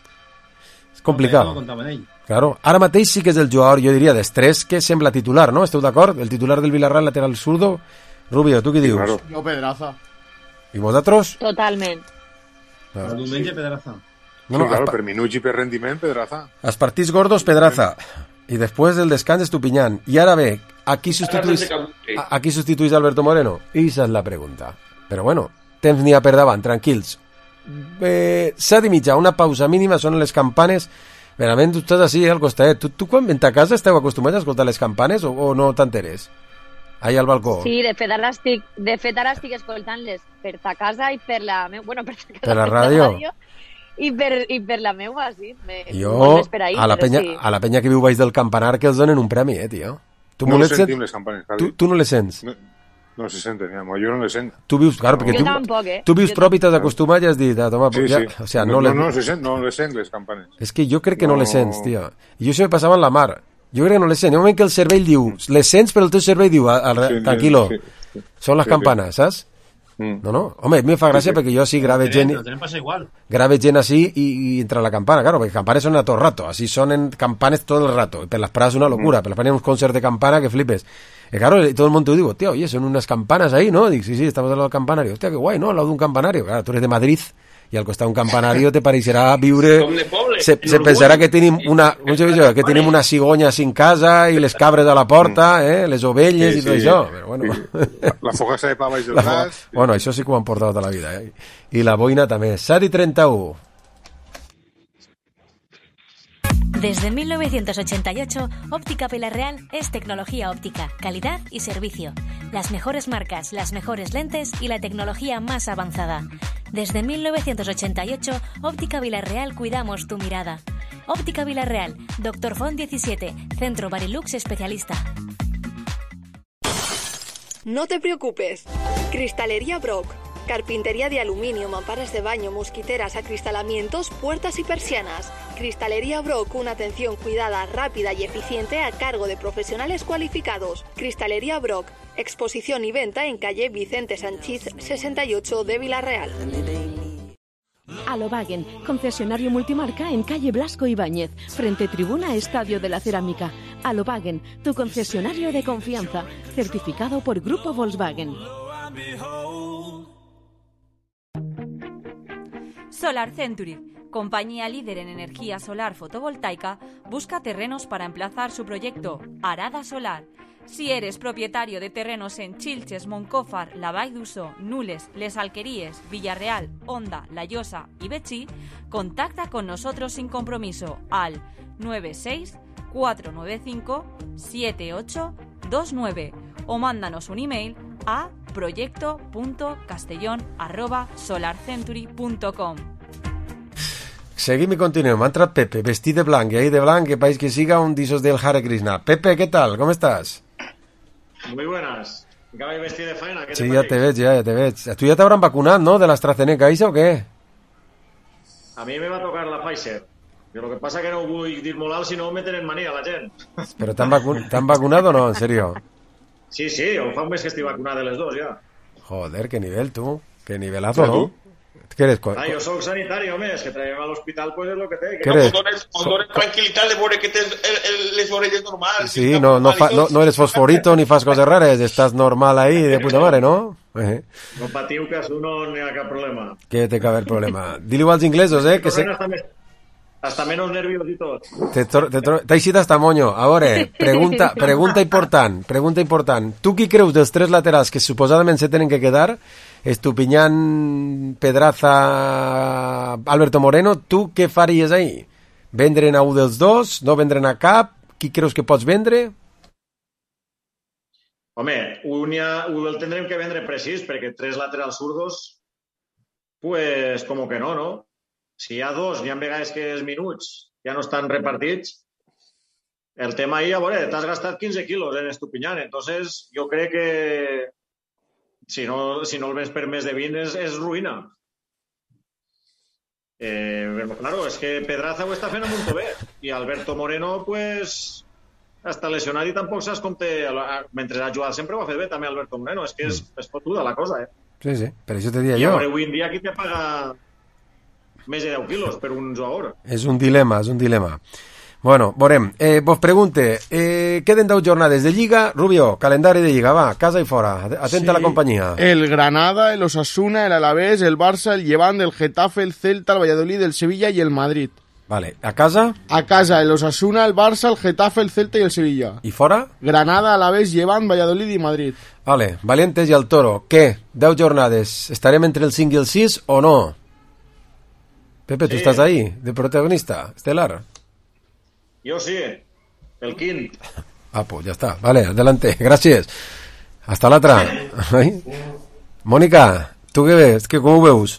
És complicat. No, no comptava amb ell. Claro, ara mateix sí que és el jugador, jo diria, d'estrès que sembla titular, no? Esteu d'acord? El titular del Villarreal, lateral zurdo. Rubio, tu què dius? Claro. Jo, Pedraza. I vosaltres? Totalment. Claro. El diumenge, Pedraza. No, no, sí, claro, els, per minuts i per rendiment, Pedraza. els partits gordos, Pedraza. I després del descans, Estupiñán. I ara bé, a qui substituís, a, a qui substituís Alberto Moreno? I esa és la pregunta. Però bueno, temps n'hi ha per davant, tranquils. Eh, S'ha de mitjà, una pausa mínima, són les campanes. Verament, tu estàs així al costat. Tu, tu quan ven a casa esteu acostumats a escoltar les campanes o, o no t'enteres? Ahí al balcó. Sí, de fet ara estic, de fet ara estic escoltant-les per ta casa i per la meu... Bueno, per ta casa, Per la ràdio. I per, i per la meua, sí. Me, Jo, molt més per ahí, a la, però penya, sí. a la penya que viu baix del campanar que els donen un premi, eh, tio. Tu No les les sentim, sent- les campanes, Javi. tu, tu no les sents? No, no se senten, ja, jo no les sent. Tu vius, claro, perquè Jo tu, tampoc, eh? tu vius Jo prop i t'has acostumat i has dit, ah, toma, Sí, pues ja, sí. o sea, no, no, les... no, no, se sent, no les sent, les campanes. És que jo crec que no, No. les sents, tio. I jo això me passava en la mar. Jo crec que no les sents. Hi ha un moment que el cervell diu, les sents, però el teu cervell diu, a, a, Sí, tranquilo, sí, sí. són les Sí, sí. campanes, saps? Mm. No, no. Home, a mi me fa gràcia Sí, sí. perquè jo sí grave gent, Però tenem passa igual. grave gent así y, y entra la campana, claro, porque campanes son a todo el rato, así son en campanes todo el rato, y per las pradas es una locura, pero ponen un concert de campana que flipes. Y claro, y todo el mundo digo, tío, oye, son unas campanas ahí, ¿no? Digo, sí, sí, estamos al lado del campanario. Hostia, qué guay, ¿no? Al lado de un campanario. Claro, tú eres de Madrid i al costat un campanario te pareixerà viure... Com de poble. Se, se pensarà que tenim una, com se diu, que tenim una cigonya sin casa i les cabres a la porta, eh, les ovelles sí, i tot sí. això. Però bueno. La fogassa de pa baix del la braç. Bueno, això sí que ho han portat tota la vida, eh? I la boina també. set i trenta-u. Desde mil novecientos ochenta y ocho, Óptica Pilar Real es tecnología óptica, calidad y servicio. Las mejores marcas, las mejores lentes y la tecnología más avanzada. Desde mil novecientos ochenta y ocho, Óptica Pilar Real cuidamos tu mirada. Óptica Pilar Real, Doctor Font diecisiete, Centro Barilux especialista. No te preocupes. Cristalería Brock. Carpintería de aluminio, mamparas de baño, mosquiteras, acristalamientos, puertas y persianas. Cristalería Brock, una atención cuidada, rápida y eficiente a cargo de profesionales cualificados. Cristalería Brock, exposición y venta en calle Vicente Sanchís sesenta y ocho de Vila-real. Alobagen, concesionario multimarca en calle Blasco Ibáñez, frente tribuna Estadio de la Cerámica. Alobagen, tu concesionario de confianza, certificado por Grupo Volkswagen. Solar Century, compañía líder en energía solar fotovoltaica, busca terrenos para emplazar su proyecto Arada Solar. Si eres propietario de terrenos en Chilches, Moncófar, La Vall d'Uso, Nules, Les Alqueríes, Villarreal, Onda, La Llosa y Betxí, contacta con nosotros sin compromiso al nueve seis cuatro nueve cinco siete ocho dos nueve o mándanos un email a proyecto punto castellón arroba solarcentury punto com. Seguim i continuem. Ha entrat Pepe, vestit de blanc, i ahí de blanc, que país que siga un disos del Hare Krishna. Pepe, ¿qué tal? ¿Cómo estás? Muy buenas. Acaba de vestir de faena. ¿Qué te Sí, parece? ya te ves, ya, ya te ves. ¿Tú ya te habrán vacunado, no? ¿De la AstraZeneca, Isa, o qué? A mí me va a tocar la Pfizer. Pero lo que pasa que no vull dir molt alt, si no meten en mania la gent. ¿Pero te han, vacu- te han vacunado o no? ¿En serio? Sí, sí, jo fa un mes que estic vacunat de les dos, ja. Joder, qué nivel, tú. Qué nivelazo, ¿no? ¿Qué eres? co- Ah, jo soc sanitari, home, és que traiem a l'hospital, pues és lo que té. ¿Qué eres? Os dones tranquil·litat de veure que tens el, el, les orelles normals. Sí, no, no, fa- no, no eres fosforito ni fas cosas raras, estás normal ahí de puta madre, ¿no? Eh, No patiu, que això no n'hi ha cap problema. que te cabe el problema. Dile als inglesos, eh, que se... Hasta, me... hasta menos nervios i tot. Te tor- te tor- T'ha eixit hasta moño. A veure, pregunta, pregunta important, pregunta important. Tu qui creus dels tres laterals que suposadament se tenen que quedar, Estupiñán, Pedraza, Alberto Moreno, tu què faries ahí? Vendre'n a un dels dos? No vendre'n a cap? Qui creus que pots vendre? Home, un ja, ho el tindrem que vendre precís, perquè tres laterals zurdos, pues, com que no, no? Si hi ha dos, hi ha vegades que els minuts ja no estan repartits, el tema ahí, a veure, t'has gastat quinze quilos en Estupiñán, entonces jo crec que si no, si no el vens per més de vint és, és ruïna. Eh, però, claro, és que Pedraza ho està fent molt bé, i Alberto Moreno, pues, està lesionat i tampoc saps com té... Mentre ha jugat sempre ho ha fet bé, també Alberto Moreno, és que és, és fotuda la cosa, eh? Sí, sí, per això te diria I jo. avui en dia qui te paga més de deu quilos per un jugador? És un dilema, és un dilema. Bueno, veurem. Eh, vos pregunte, eh, queden deu jornades de Lliga. Rubio, calendari de Lliga, va, casa i fora. Atenta Sí, a la companyia. El Granada, el Osasuna, el Alavés, el Barça, el Levante, el Getafe, el Celta, el Valladolid, el Sevilla y el Madrid. Vale, a casa? A casa, el Osasuna, el Barça, el Getafe, el Celta y el Sevilla. I fora? Granada, Alavés, Levante, Valladolid y Madrid. Vale, Valientes i el Toro. Què? deu jornades. Estarem entre el cinc i el sis o no? Pepe, tu Sí. estàs ahí, de protagonista, estelar. Jo sí, el quint. Ah, pues ya está. Vale, adelante. Gracias. Hasta l'altra. Ai. Mònica, tu què ves? Que, com ho veus?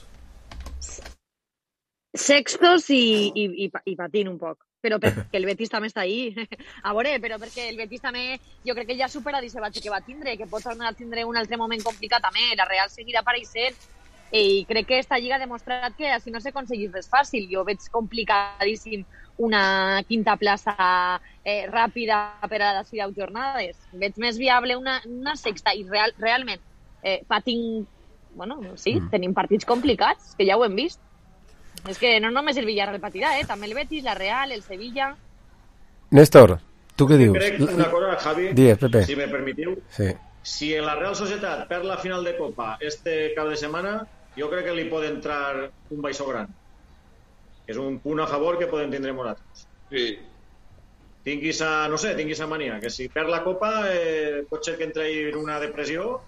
Sextos i, i, i, pa- i patint un poc. Però perquè el Betis també està ahí. A veure, però perquè el Betis també, jo crec que ja ha superat aquest batxe que va tindre, que pot tornar a tindre un altre moment complicat també. La Real seguirà apareixent i crec que esta Lliga ha demostrat que així no s'aconseguís res fàcil. Jo veig complicadíssim una quinta plaça eh, ràpida per a les deu jornades. Veig més viable una, una sexta i real, realment eh, patint... Bueno, sí, mm. tenim partits complicats, que ja ho hem vist. És que no només el Villarreal patirà, eh? També el Betis, la Real, el Sevilla... Néstor, tu què dius? Crec una cosa, Javi, Digues, Pepe. si me permitiu. Sí. Si la Real Societat perd la final de Copa este cap de setmana, jo crec que li pot entrar un baixó gran. És un punt a favor que podem tindre nosaltres. Sí. Tingui esa, no sé, tingui esa manía, que si perd la Copa eh, pot ser que entre en una depressió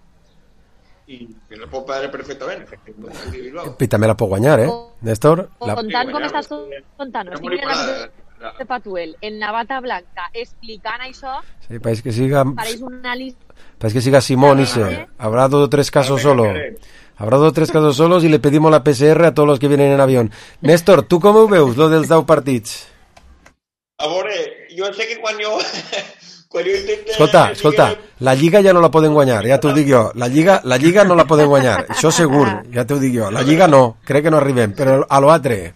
i... Que la pot perdre perfectament. I també la pot guanyar, eh, Néstor? La... Contant com estàs contant, no estic mirant de Patuel, en la bata blanca, explicant això, Sí, pareix que siga... pareix una lista... Parece que siga Simón y se habrá dos o tres casos solo. Habrá dos o tres casos solos y le pedimos la P C R a todos los que vienen en avión. Néstor, ¿tú cómo ho veus, lo dels deu partits? A veure, jo sé que quan jo... quan jo intento... Escolta, escolta, la Lliga ja no la poden guanyar, ja t'ho dic jo. La Lliga, la Lliga no la poden guanyar, això segur, ja t'ho dic jo. La Lliga no, crec que no arribem, però a l'altre...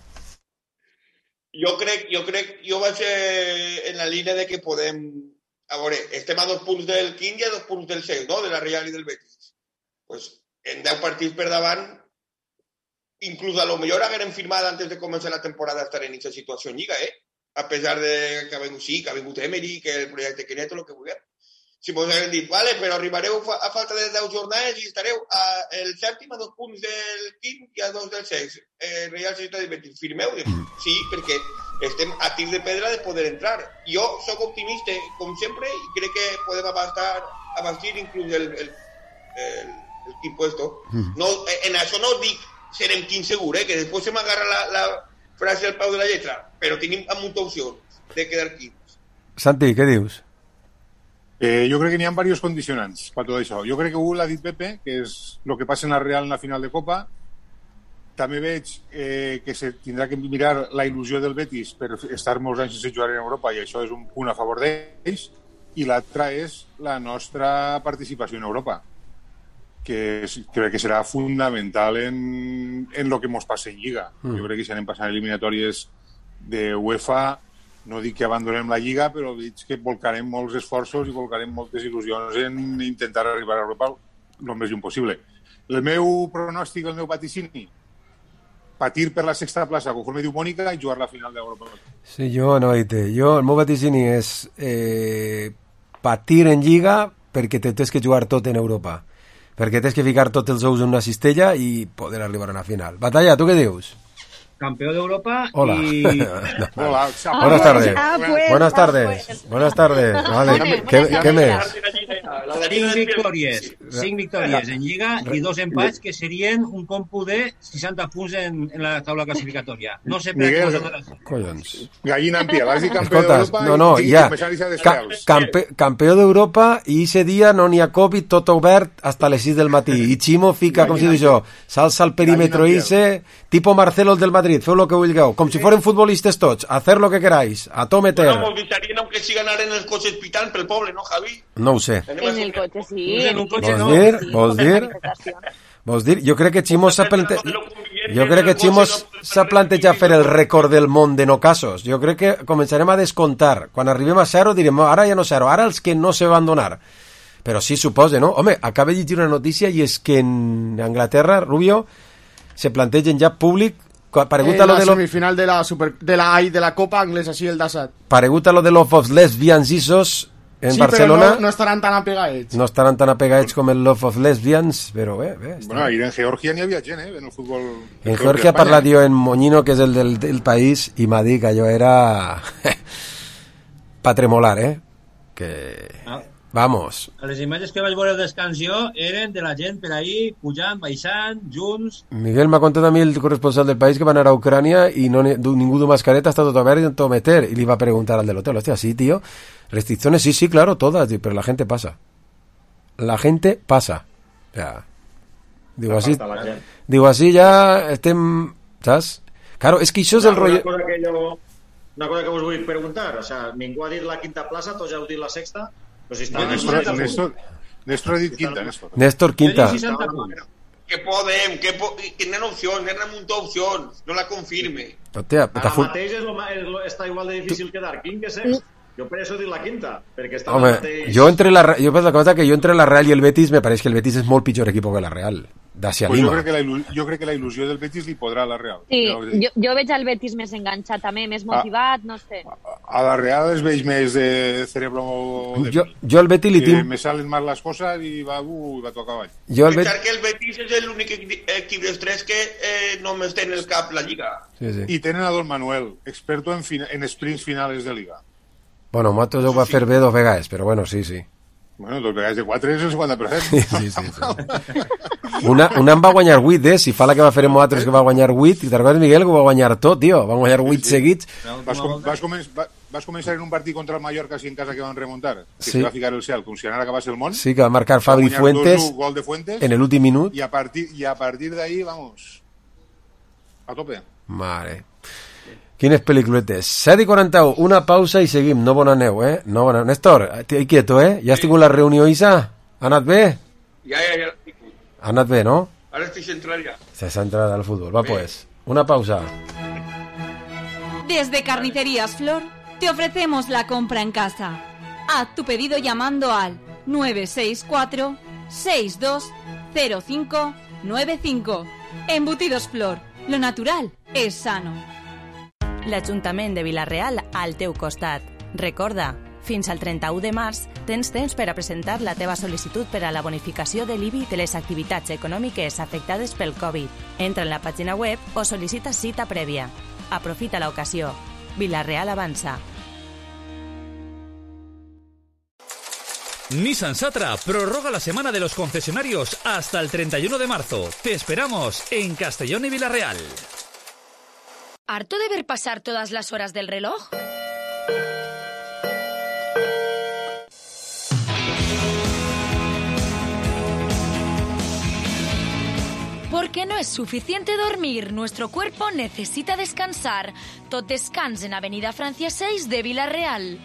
Jo crec, jo crec, jo vaig eh, en la línia de que podem... A veure, estem a dos punts del quinze i a dos punts del seis, no?, de la Real i del Betis. Pues en deu partits per davant, inclús a lo millor haguérem firmat antes de començar la temporada estar en aquesta situació en Lliga, eh? A pesar de que ha vingut, sí, que ha vingut Emery, que el projecte Quineto, el que vulguem. Si mos haguem dit, vale, però arribareu fa, a falta de deu jornades i estareu a el sèptim a dos punts del quinze i a dos del seis. Eh, Real Societat i Betis, firmeu? Sí, perquè estem a tir de pedra de poder entrar. Jo sóc optimista, com sempre, i crec que podem abastar, abastir inclús el, el, el, el quin puesto. No, en això no dic serem quinze segur, eh, que després se m'agarra la, la frase al peu de la lletra, però tenim molta opció de quedar quinze. Santi, què dius? Eh, jo crec que n'hi ha diversos condicionants per tot això. Jo crec que ho l'ha dit Pepe, que és el que passa en la Real en la final de Copa. També veig eh, que se tindrà que mirar la il·lusió del Betis per estar molts anys sense jugar en Europa, i això és un punt a favor d'ells. I l'altra és la nostra participació en Europa, que és, crec que serà fundamental en, en lo que ens passa en Lliga. Mm. Jo crec que si anem passant eliminatòries de UEFA, no dic que abandonem la Lliga, però dic que volcarem molts esforços i volcarem moltes il·lusions en intentar arribar a Europa el més lluny possible. El meu pronòstic, el meu vaticini, patir per la sexta plaça, conforme diu Mònica, i jugar la final d'Europa. Sí, jo no, Aite. Jo, el meu vaticini és eh, patir en Lliga perquè te tens que jugar tot en Europa. Perquè tens que ficar tots els ous en una cistella i poder arribar a una final. Batalla, tu què dius? Campeón de Europa. Hola. Y... Hola. Buenas tardes. Buenas tardes. Buenas tardes. Vale. ¿Qué, qué mes? Cinc victòries. Cinc victòries en Lliga i dos empats que serien un compu de seixanta punts en, en la taula classificatòria. No sé per Miguel, què... Collons. Gallina en pie, vas dir campió Escoltas, d'Europa no, no, i ja. Ca campe campió d'Europa i ese dia no n'hi ha Covid, tot obert hasta les sis del matí. I Chimo fica, com si diu jo, salsa al perímetro i ese, tipo Marcelo el del Madrid, feu lo que vulgueu, com si foren futbolistes tots, hacer lo que queráis, a to meter. Bueno, mos deixarien aunque siga anar en el cotxe pitant pel poble, no, Javi? No ho sé. En el cotxe, sí. En un cotxe Vols no. dir? Vols dir? Vols dir? Jo crec que Chimo s'ha plantejat... Jo crec que Chimo s'ha plantejat fer el rècord del món de no casos. Jo crec que començarem a descomptar. Quan arribem a zero direm, ara ja no zero, ara els que no se van donar. Però sí, suposa, no? Home, acaba de llegir una notícia i és que en Anglaterra, Rubio, se plantegen ja públic paregut a lo la de lo... semifinal de la super de la de la Copa Anglesa, sí, el d'Assad. Paregut a lo de Love of Lesbians isos en sí, Barcelona. Però no, no estaran tan apegaets. No estaran tan apegaets com el Love of Lesbians, però bé, bé. Bueno, ahir en Georgia n'hi havia gent, eh, en el futbol... En Georgia parla jo en Moñino, que és el del, del país, i m'ha dit que allò era... pa tremolar, eh? Que... Ah. Vamos. Les imatges que vaig veure de descans jo eren de la gent per ahí, pujant, baixant, junts... Miguel m'ha contat a mi, el corresponsal del país, que va anar a Ucrània i no, ningú de mascareta, està tot obert i tot meter. I li va preguntar al del hotel, hostia, sí, tío, restricciones, sí, sí, claro, todas, pero la gente pasa. La gente pasa. O sea, digo así, digo así ya estem, ¿sabes? Claro, es que això és el rollo... Una cosa que jo, una cosa que us vull preguntar, o sea, ningú ha dit la quinta plaça, tots heu dit la sexta, però si està... Néstor, Néstor, Néstor ha dit quinta, Néstor. Néstor, quinta. Que podem, que, po que tenen opcions, tenen muchas opcions, no la confirme. Hòstia, Ara mateix és lo, és lo, està igual de difícil quedar quinc que sext. Jo per això dic la quinta, perquè està Home, mateix... jo entre la, jo penso que, que jo entre la Real i el Betis me pareix que el Betis és molt pitjor equip que la Real. d'Asia Pues Lima. jo crec, que la il·lu- jo crec que la il·lusió del Betis li podrà a la Real. Sí, Ja us dic. jo, jo veig el Betis més enganxat també, més motivat, no sé. A la Real es veig més de cerebro... De Jo, jo al Betis li Eh, tinc... me salen más las cosas y va, uh, va tocar avall. Jo al Betis... Pensar que el Betis és l'únic equi- equip dels tres que eh, no més té en el cap la Lliga. Sí, sí. I tenen a Don Manuel, experto en, fina- en sprints finales de Liga. Bueno, Matos ho va fer bé dos vegades, però bueno, sí, sí. Bueno, dos vegades de quatre és el cinquanta per cent. Sí, sí, sí, sí. Una, una en va guanyar vuit, eh? Si fa la que va fer amb altres que va guanyar vuit, i te'n recordes, Miguel, que ho va guanyar tot, tio? Van guanyar vuit sí, sí. seguits. Vas, com, vas, comen va, vas començar en un partit contra el Mallorca així en casa que van remuntar, que Sí. se va ficar el cel, com si anara a acabar el món. Sí, que va marcar Fabri Va guanyar Fuentes dos, gol de Fuentes en el últim minut. I a partir, i a partir d'ahí, vamos, a tope. Mare. Quines pel·lículetes. set i quaranta-u, una pausa i seguim. No bona neu, eh? No bona... Néstor, ahí quieto, eh? Ja has tingut la reunió, Isa? Ha anat bé? Ja, ja, ja. Ha anat bé, no? Ara estic central ja. Se centra al fútbol. Va, pues. Una pausa. Desde Carnicerías Flor te ofrecemos la compra en casa. Haz tu pedido llamando al nueve seis cuatro seis dos cero cinco nueve cinco. Embutidos Flor, lo natural es sano. L'Ajuntament de Vila-real al teu costat. Recorda, fins al trenta-u de març tens temps per a presentar la teva sol·licitud per a la bonificació de l'I B I de les activitats econòmiques afectades pel Covid. Entra en la pàgina web o sol·licita cita prèvia. Aprofita l'ocasió. Vila-real avança. Nissan Satra prorroga la semana de los concesionarios hasta el treinta y uno de marzo. Te esperamos en Castellón y Vila-real. ¿Harto de ver pasar todas las horas del reloj? Porque no es suficiente dormir, nuestro cuerpo necesita descansar. Tot descans en Avenida Francia seis de Vila-real.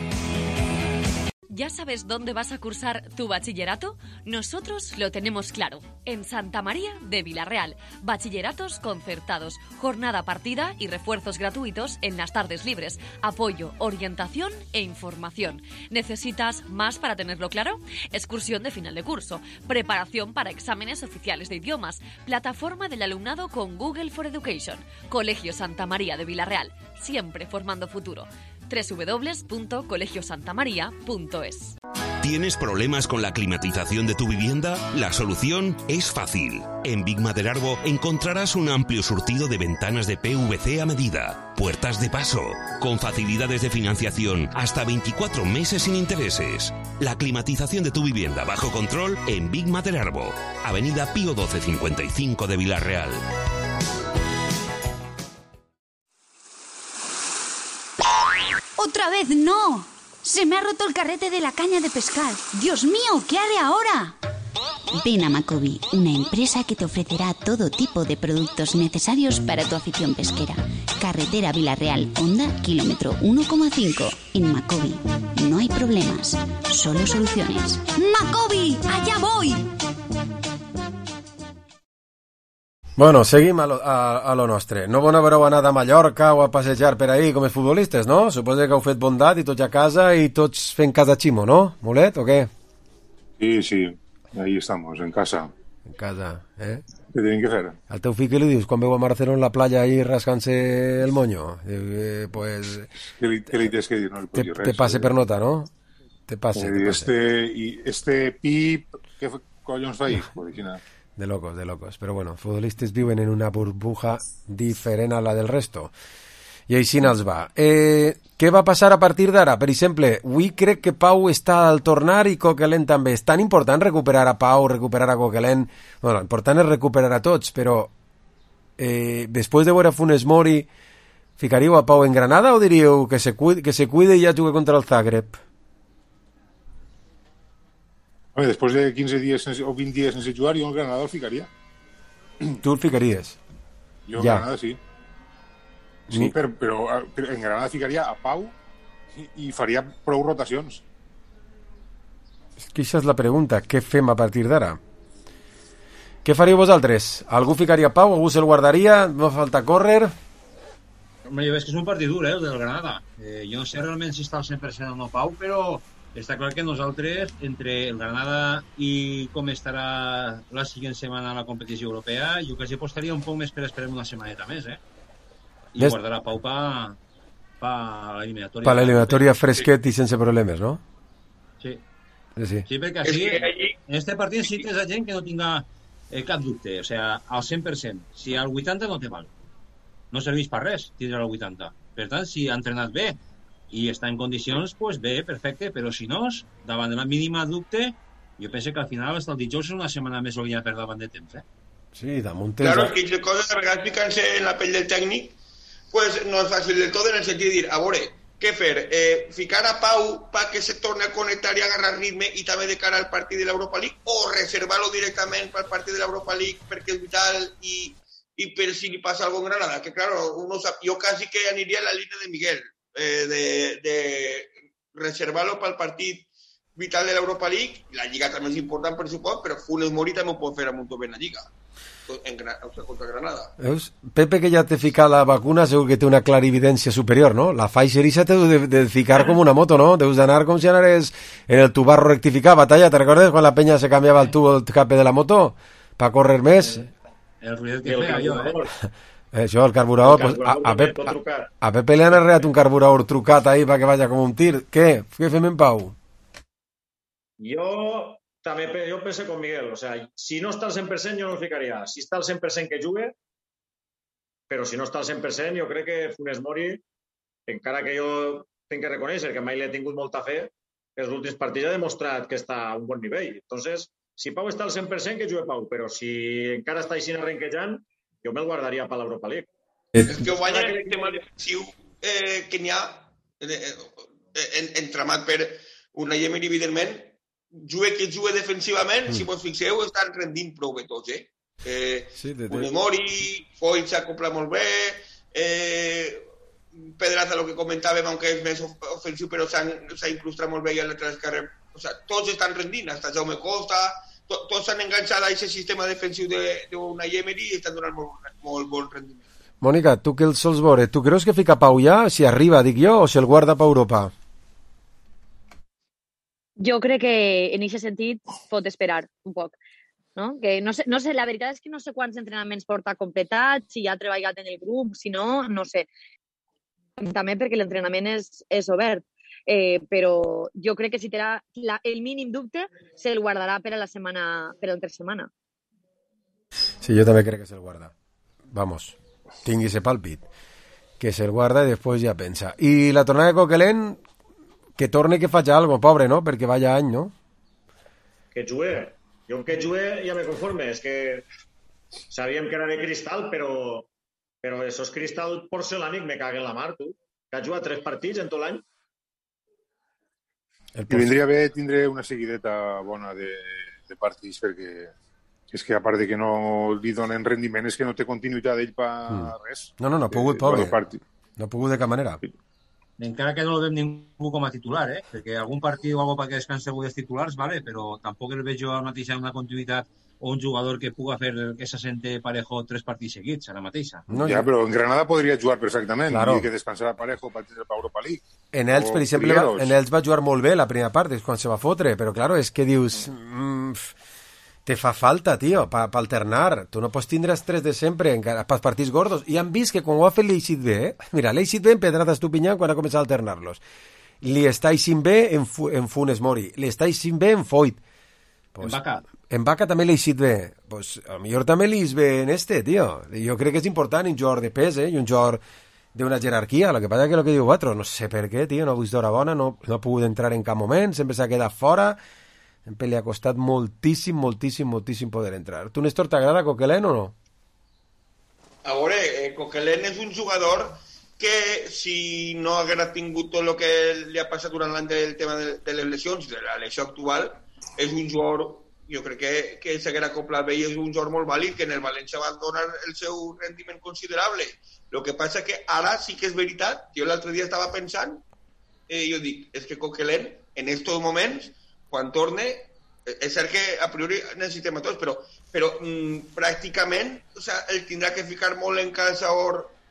¿Ya sabes dónde vas a cursar tu bachillerato? Nosotros lo tenemos claro. En Santa María de Vila-real. Bachilleratos concertados, jornada partida y refuerzos gratuitos en las tardes libres. Apoyo, orientación e información. ¿Necesitas más para tenerlo claro? Excursión de final de curso. Preparación para exámenes oficiales de idiomas. Plataforma del alumnado con Google for Education. Colegio Santa María de Vila-real. Siempre formando futuro. doble u doble u doble u punto colegio santa maría punto es. ¿Tienes problemas con la climatización de tu vivienda? La solución es fácil. En Big Maderarbo encontrarás un amplio surtido de ventanas de P V C a medida, puertas de paso, con facilidades de financiación hasta veinticuatro meses sin intereses. La climatización de tu vivienda bajo control en Big Maderarbo, Avenida Pío doce cincuenta y cinco de Vila-real. ¡Otra vez no! Se me ha roto el carrete de la caña de pescar. ¡Dios mío! ¿Qué haré ahora? Ven a Macobi, una empresa que te ofrecerá todo tipo de productos necesarios para tu afición pesquera. Carretera Vila-real, Honda, kilómetro uno coma cinco. En Macobi no hay problemas, solo soluciones. ¡Macobi! ¡Allá voy! Bueno, seguim a lo, a, a lo nostre. No bon haver anat a Mallorca o a passejar per ahí com els futbolistes, no? Suposo que heu fet bondat i tots a casa i tots fent casa ximo, no? Molet, o què? Sí, sí, ahí estamos, en casa. En casa, eh? ¿Qué tienen que hacer? Al teu fill què li dius quan veu a Marcelo en la playa ahí rascant-se el moño? Eh, pues... ¿Qué li, qué li tens que dir? No li te, puc dir res. te passe per nota, no? Te passe, Eh, te passe. este, y este Pip, ¿qué collons fa ahí? Pues, quina... De locos, de locos. Pero bueno, futbolistes viuen en una burbuja diferent a la del resto. I així els va. Eh, què va passar a partir d'ara? Per exemple, avui crec que Pau està al tornar i Coquelin també. És tan important recuperar a Pau, recuperar a Coquelin. Bueno, l'important és recuperar a tots, però eh, després de veure Funes Mori, ficaríeu a Pau en Granada o diríeu que se cuide, que se cuide i ja juga contra el Zagreb? Home, després de quinze dies sense, o vint dies sense jugar, jo en Granada el ficaria. Tu el ficaries? Jo en Ja. Granada sí. Sí, Ni- però, però, però en Granada ficaria a Pau i, i faria prou rotacions. És que això és la pregunta. Què fem a partir d'ara? Què faríeu vosaltres? Algú ficaria Pau? Algú se'l guardaria? No fa falta córrer? Hombre, jo veig que és un partit dur, eh, el del Granada. Eh, jo no sé realment si està al cent per cent o no Pau, però està clar que nosaltres, entre el Granada i com estarà la següent setmana a la competició europea, jo quasi apostaria un poc més per esperar una setmaneta més, eh? I Des... guardar a Pau pa, pa l'eliminatòria. Pa l'eliminatòria fresquet i sense problemes, no? Sí. Sí, sí. Sí, perquè així, en este partit sí que és la gent que no tinga eh, cap dubte, o sea, al cent per cent. Si al vuitanta no té mal. No serveix per res tindre al vuitanta. Per tant, si ha entrenat bé i està en condicions, pues bé, perfecte, però si no, davant de la mínima dubte, jo penso que al final hasta el dijous és una setmana més hauria per davant de temps, eh? Sí, damunt temps... Claro, que coses a vegades ficar-se en la pell del tècnic pues no és fàcil del tot en el sentit de dir, a veure, què fer? Eh, ficar a Pau perquè se torni a connectar i agarrar ritme i també de cara al partit de l'Europa League o reservar-lo directament pel partit de l'Europa League perquè és vital i, i per si li passa alguna cosa en Granada, que claro, uno sap, jo quasi que aniria a la línia de Miguel, eh, de, de reservar-lo pel partit vital de l'Europa League. La Lliga també és important, per supost, però Funes Mori també ho pot fer amb un top en la Lliga. En, o sea, contra Granada. Veus? Pepe, que ja te fica la vacuna, segur que té una clarividència superior, no? La Pfizer ixa te deu de, de ficar com una moto, no? Deus d'anar com si anares en el tubarro rectificar, batalla, ¿te recordes quan la peña se canviava el tubo el escape de la moto? Pa córrer més? El, el ruidet que feia jo, eh? Això, el carburador, el pues, a, a, Pepe, a, a Pepe le han arreglat un carburador trucat ahí para que vaya com un tir. Què? Què fem en Pau? Jo... també jo penso com Miguel, o sea, si no està al cent per cent jo no el ficaria, si està al cent per cent que jugue, però si no està al cent per cent jo crec que Funes Mori, encara que jo tinc que reconèixer que mai l'he tingut molta fe, els últims partits ha demostrat que està a un bon nivell. Entonces, si Pau està al cent per cent que jugue Pau, però si encara està així arrenquejant, jo me'l guardaria per l'Europa League. És que ho guanya el tema defensiu eh, que n'hi ha eh, eh, entramat per una Emery, evidentment, jugue que jugue defensivament, mm. si vos fixeu, estan rendint prou bé tots, eh? eh sí, de, de... Mori, Foyt s'acopla molt bé, eh, Pedraza, el que comentàvem, aunque és més ofensiu, però s'ha incrustat molt bé i al lateral esquerre. O sea, tots estan rendint, hasta Jaume Costa, to, tots s'han enganxat a aquest sistema defensiu d'una de, Emery i estan donant molt, molt bon rendiment. Mònica, tu que el sols veure, tu creus que fica Pau ja, si arriba, dic jo, o se'l guarda per Europa? Jo crec que en aquest sentit pot esperar un poc, no? Que no sé, no sé, la veritat és que no sé quants entrenaments porta completat, si ja ha treballat en el grup, si no, no sé. També perquè l'entrenament és, és obert, eh, però jo crec que si té la, la, el mínim dubte se'l guardarà per a la setmana, per a l'altra setmana. Sí, jo també crec que se'l guarda. Vamos, tingui ese pàlpit, que se'l guarda i després ja pensa. I la tornada de Coquelin, que torne que faci algo, pobre, no? Perquè vaya any, no? Que jugue. Jo que jugue ja me conforme. És que sabíem que era de cristal, però però esos cristal porcelànic me caguen la mar, tu. Que ha jugat tres partits en tot l'any. I vindria bé tindre una seguideta bona de, de partits, perquè és que a part de que no li donen rendiment, és que no té continuïtat d'ell per mm. res. No, no, no ha pogut, pobre. No ha pogut de cap manera. Encara que no el veiem ningú com a titular, eh? Perquè algun partit o algo perquè descansa algú dels titulars, vale, però tampoc el veig jo al mateix en una continuïtat o un jugador que puga fer que se sente Parejo tres partits seguits, a la mateixa. No, ja, però en Granada podria jugar perfectament, claro. I que descansarà Parejo per tindre l'Europa League. En ells, per exemple, va, en ells va jugar molt bé la primera part, és quan se va fotre, però claro, és que dius... Mm, te fa falta, tio, per pa alternar. Tu no pots tindre els tres de sempre pels partits gordos. I han vist que quan ho ha fet l'Eixit bé, eh? Mira, l'Eixit bé en Pedraza Estupinyà quan ha començat a alternar-los. Li està eixint bé en, Fu en Funes Mori. Li està eixint bé en Foyt. Pues, en Vaca. En Vaca també l'ha eixit bé. Pues, a millor també l'eix bé en este, tio. Jo crec que és important un jugador de pes, eh? I un jugador d'una jerarquia. Lo que passa que lo que diu Guatro, no sé per què, tio, no ha vist d'hora bona, no, no ha pogut entrar en cap moment, sempre s'ha quedat fora. Sempre li ha costat moltíssim, moltíssim, moltíssim poder entrar. Tu, Néstor, t'agrada Coquelin o no? A veure, eh, Coquelin és un jugador que si no haguera tingut tot el que li ha passat durant l'any del tema de, de les lesions, de la lesió actual, és un jugador, jo crec que, que s'haguera acoplat bé i és un jugador molt vàlid, que en el València va donar el seu rendiment considerable. El que passa que ara sí que és veritat, jo l'altre dia estava pensant, eh, jo dic, és que Coquelin, en estos moments, quan torne, és cert que a priori necessitem a tots, però, però mm, pràcticament o sea, el tindrà que ficar molt en calçador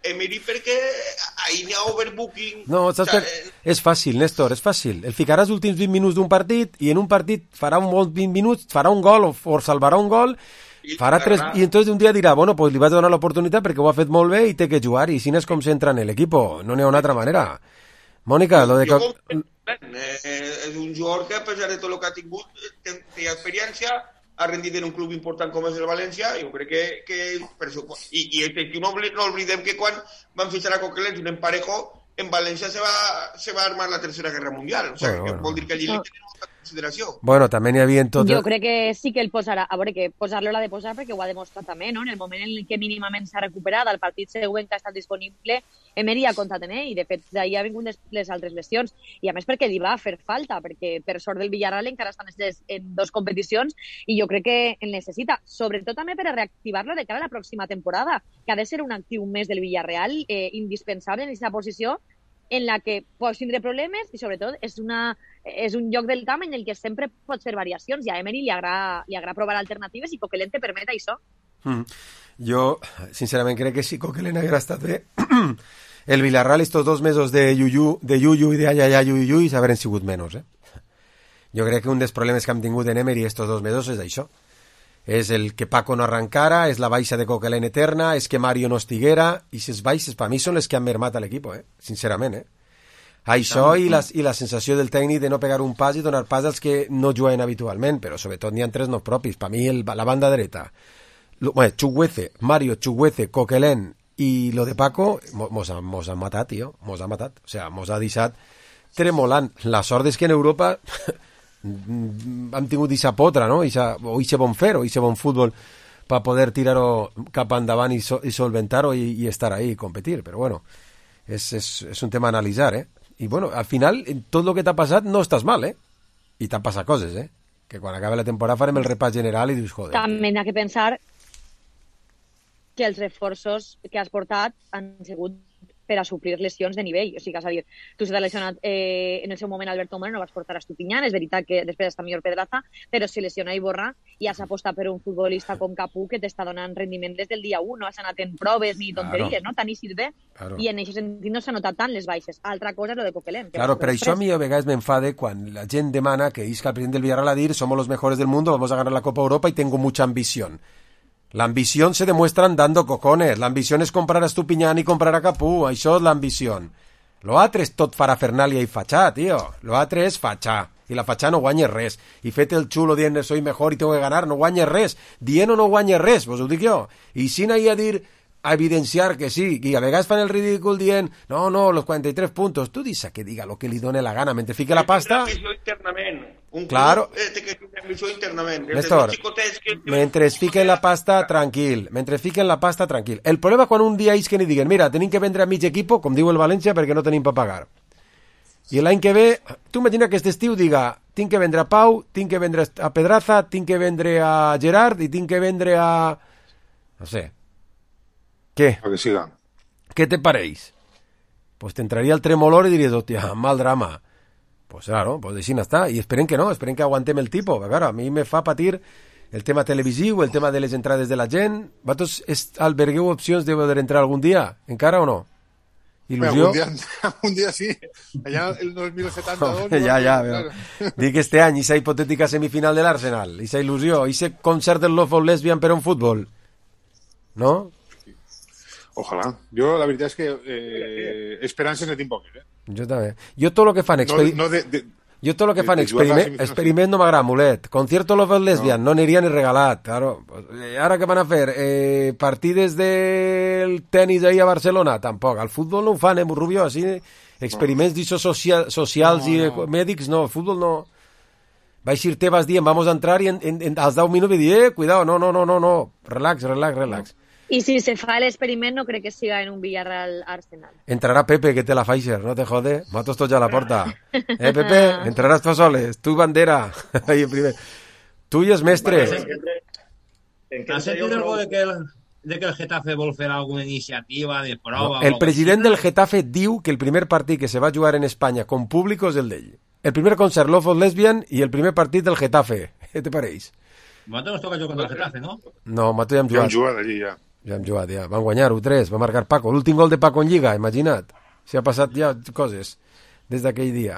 Emery perquè ahir n'hi ha overbooking. No, saps O per... sea, és fàcil, Néstor, és fàcil. El ficaràs els últims vint minuts d'un partit i en un partit farà un bon vint minuts, farà un gol o, o salvarà un gol, farà tres... I entonces un dia dirà, bueno, pues li vaig donar l'oportunitat perquè ho ha fet molt bé i té que jugar, i si no és com s'entra en l'equip, no n'hi ha una altra manera. Mònica, lo de... Jo, eh, és un jugador que, a pesar de tot el que ha tingut, té, té experiència, ha rendit en un club important com és el València, jo crec que, que per això, i, i, i no, obli, no oblidem que quan van fitxar a Coquelin un emparejo, en València se va, se va armar la Tercera Guerra Mundial, o sigui, bueno, bueno. que vol dir que allí li tenen molta consideració. Bueno, també n'hi havia tot... Jo crec que sí que el posarà, a veure, que posar-lo l'ha de posar perquè ho ha demostrat també, no? En el moment en què mínimament s'ha recuperat, al partit següent que ha estat disponible, Emery ha comptat en ell, i de fet d'ahir ha vingut les, les altres lesions, i a més perquè li va fer falta, perquè per sort del Villarreal encara estan en dos competicions, i jo crec que el necessita, sobretot també per a reactivar-lo de cara a la pròxima temporada, que ha de ser un actiu més del Villarreal, eh, indispensable en aquesta posició, en la que pots tindre problemes i sobretot és, una, és un lloc del camp en el que sempre pots fer variacions, i a Emery li agrada, li agrada provar alternatives i Coquelin te permet això. Mm. Jo, sincerament, crec que si Coquelin haguera estat bé, el Villarreal estos dos mesos de yuyu, de yuyu i de ayaya yuyu i s'hagueren sigut menys, eh? Jo crec que un dels problemes que hem tingut en Emery estos dos mesos és això. És el que Paco no arrancara, és la baixa de Coquelin eterna, és que Mario no estiguera, i les baixes per mi són les que han mermat a l'equip, eh? Sincerament, eh? Això i la, i la sensació del tècnic de no pegar un pas i donar pas als que no juguen habitualment, però sobretot n'hi ha tres no propis. Per mi el, la banda dreta, lo, bueno, Chukwueze, Mario, Chukwueze, Coquelin i lo de Paco, mos, mos han matat, tio, mos ha matat. O sea, mos ha deixat tremolant. La sort és que en Europa hem tingut ixa potra, no? Ixa, o ixe bon fer, o ixe bon futbol per poder tirar-ho cap endavant i, so, i solventar-ho i, i estar ahí i competir, però bueno, és, és, és un tema a analitzar, eh? I bueno, al final, en tot el que t'ha passat no estàs mal, eh? I t'han passat coses, eh? Que quan acabi la temporada farem el repàs general i dius, joder... També n'hi ha que pensar que els reforços que has portat han sigut per a suplir lesions de nivell. O sigui, és a dir, tu s'ha lesionat eh, en el seu moment Alberto Moreno, vas portar a Estupiñán, és veritat que després està millor Pedraza, però si lesiona Iborra i has apostat per un futbolista com Capú que t'està donant rendiment des del dia u, no has anat en proves ni tonteries, claro. No? Tant i sirve, claro. I en aquest sentit no s'ha notat tant les baixes. Altra cosa és lo de Coquelin. Claro, per això a mi a vegades m'enfade quan la gent demana que isca el president del Villarreal a dir somos los mejores del mundo, vamos a ganar la Copa Europa y tengo mucha ambición. La ambición se demuestra dando cocones. La ambición es comprar a Estupiñán y comprar a Capú. Això és la ambición. Lo altre és tot farafernàlia i fatxà, tio. Lo altre és fatxà. I la fatxà no guanya res. I fet el xulo dient soy mejor y tengo que ganar, no guanya res. Dient o no guanya res, vos ho dic jo. I sin ahí a dir, a evidenciar que sí. I a vegades fan el ridícul dient, no, no, los cuarenta y tres puntos. Tu dius que diga lo que li done la gana. Mentre fique la pasta... Un claro. club eh, té que tenir ambició internament. Néstor, que... mentre fiquen la pasta, tranquil. Mentre fiquen la pasta, tranquil. El problema quan un dia isquen i diguen, mira, tenim que vendre a mig equip, com diu el València, perquè no tenim per pagar. I l'any que ve, tu imagina que aquest estiu diga, tinc que vendre a Pau, tinc que vendre a Pedraza, tinc que vendre a Gerard i tinc que vendre a... No sé. Què? A que siga. Què te pareix? Pues t'entraria el tremolor i diries, hòstia, mal drama. Pues claro, pues així està. I esperen que no, esperen que aguantem el tipus. Claro, a mi me fa patir el tema televisiu, el tema de les entrades de la gent. Vosaltres albergueu opcions de poder entrar algun dia? Encara o no? Il·lusió? Un dia, un dia sí. Allà el dos mil setanta-dos... Oh, ja, ja, claro. Dic este any, esa hipotètica semifinal de l'Arsenal, esa il·lusió, ese concert del Love of Lesbian per un futbol. No? Ojalà. Jo la veritat és que eh, esperances ne tinc poques, eh? Jo també. Jo tot el que fan experi... no, no de, de, jo tot el que fan experiment, experiment no m'agrada, mulet. Concierto Love of Lesbian, no, no aniria ni regalat. Claro. Ara què van a fer? Eh, partides del tenis ahí a Barcelona? Tampoc. Al futbol no ho fan, eh, Rubio? Així, experiments no. D'això social, socials no, i no. Mèdics, no. El futbol no... Vaig ir Tebas dient, vamos a entrar i en, en, en, als deu minuts vaig dir, eh, cuidado, no, no, no, no, no. Relax, relax, relax. No. I si se fa l'experiment no crec que siga en un Villarreal Arsenal. Entrarà Pepe, que té la Pfizer, no te jode. Matos tots a la porta. Eh, Pepe? Entraràs tu soles. Tu bandera. Ahí primer. Tu i és mestre. ¿Has sentido algo de que, el, de que el Getafe vol fer alguna iniciativa de prova? No, el president del Getafe diu que el primer partit que se va jugar en Espanya con público és el d'ell. El primer concert Love of Lesbian i el primer partit del Getafe. Què te pareix? Vosaltres nos toca jugar contra el Getafe, no? No, Mato ja hem jugat. Ja hem jugat allí, ja. Ja hem jugat, ja. Van guanyar u tres, va marcar Paco. L'últim gol de Paco en Lliga, imagina't. Si ha passat ja coses des d'aquell dia.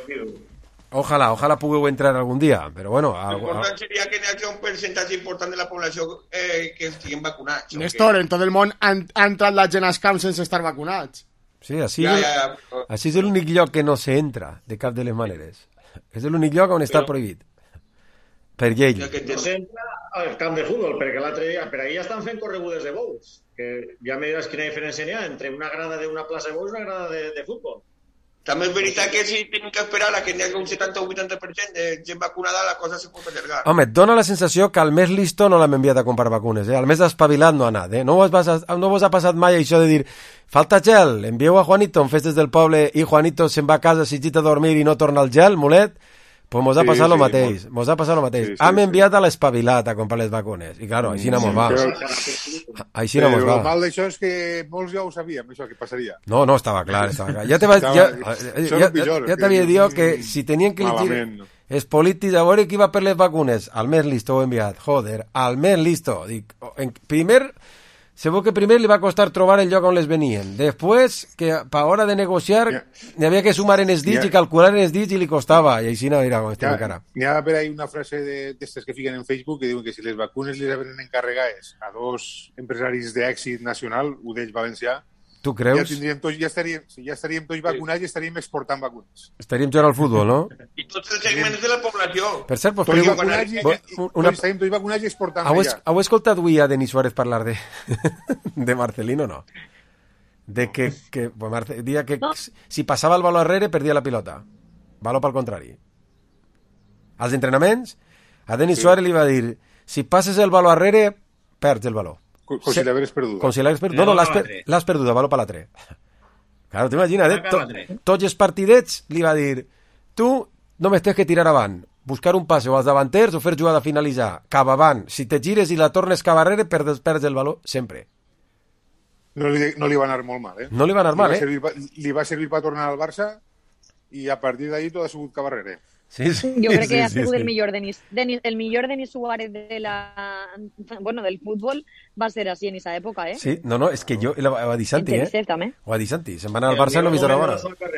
Ojalà, ojalà pugueu entrar algun dia, però bueno... L'important seria que hi hagi un percentatge important de la població eh, que estiguin vacunats. Néstor, en tot el món han, ha entrat la gent als camps sense estar vacunats. Sí, així, Ja, ja, ja. així és l'únic lloc que no s'entra, de cap de les maneres. És l'únic lloc on està prohibit. Per llei. No s'entra al camp de futbol, perquè l'altre dia, per ahir ja estan fent corregudes de bous, que ja me diràs quina diferència n'hi ha entre una grada d'una plaça de bous i una grada de, de futbol. També és veritat que si tenim que esperar a que n'hi hagi un setanta o vuitanta per cent de gent vacunada, la cosa se pot allargar. Home, et dona la sensació que el més listo no l'hem enviat a comprar vacunes, eh? El més espavilat no ha anat, eh? No vos, vas, no vos ha passat mai això de dir falta gel, envieu a Juanito en festes del poble i Juanito se'n va a casa, s'agita a dormir i no torna el gel, mulet? Pues mos ha passat sí, el sí, mateix, mos ha passat el mateix. Sí, sí, Hem enviat sí. a l'espavilat a comprar les vacunes. I claro, així no mos va. Així no mos va. Però el mal d'això és que molts ja ho sabíem, això que passaria. No, no, estava clar, estava clar. Ja te vaig, ja, ja, ja, ja t'havia dit que si tenien que elegir els polítics a veure qui va per les vacunes, al més listo ho he enviat. Joder, al més listo. Dic, en, primer... Segur que primer li va costar trobar el lloc on les venien. Després, que a hora de negociar, yeah. n'hi havia que sumar en els dits yeah. i calcular en els dits i li costava. I així no era com estem encara. N'hi ha per ahí una frase d'estes que fiquen en Facebook que diuen que si les vacunes les havien encarregades a dos empresaris d'èxit nacional, u d'ells valencià, tu creus? Ja, tindríem tots, ja, estaríem, ja estaríem tots vacunats i estaríem exportant vacunes. Estaríem jugant al futbol, no? I tots els segments de la població. Per cert, pues, tots vacunats i, una... estaríem tots vacunats i exportant heu, es, heu escoltat avui a Denis Suárez parlar de, de Marcelino, no? De que, que, pues, Marce, dia que no. si passava el baló arrere perdia la pilota. Baló pel contrari. Als entrenaments, a Denis sí. Suárez li va dir si passes el baló arrere, perds el baló. Com si l'hagués perdut. Com si l'hagués perdut. No, no, l'has, per, l'has perdut, a valor per l'altre. Claro, t'imagines, eh? To, tots els partidets li va dir tu només tens que tirar avant, buscar un passe o als davanters o fer jugada a finalitzar, cap avant. Si te gires i la tornes cap arrere, perds, perds el valor sempre. No li, no li va anar molt mal, eh? No li va anar mal, eh? Servir, li va servir per tornar al Barça i a partir d'ahí tot ha sigut cap arrere. Sí, sí, jo crec que sí, ha sigut sí, el sí. millor Denis, Denis, el millor Denis Suárez de la, bueno, del fútbol va ser així en esa època, eh? Sí, no, no, és que jo, ho va dir Santi, eh? També. Ho va dir Santi, se'n va anar al Barça i no vist hora.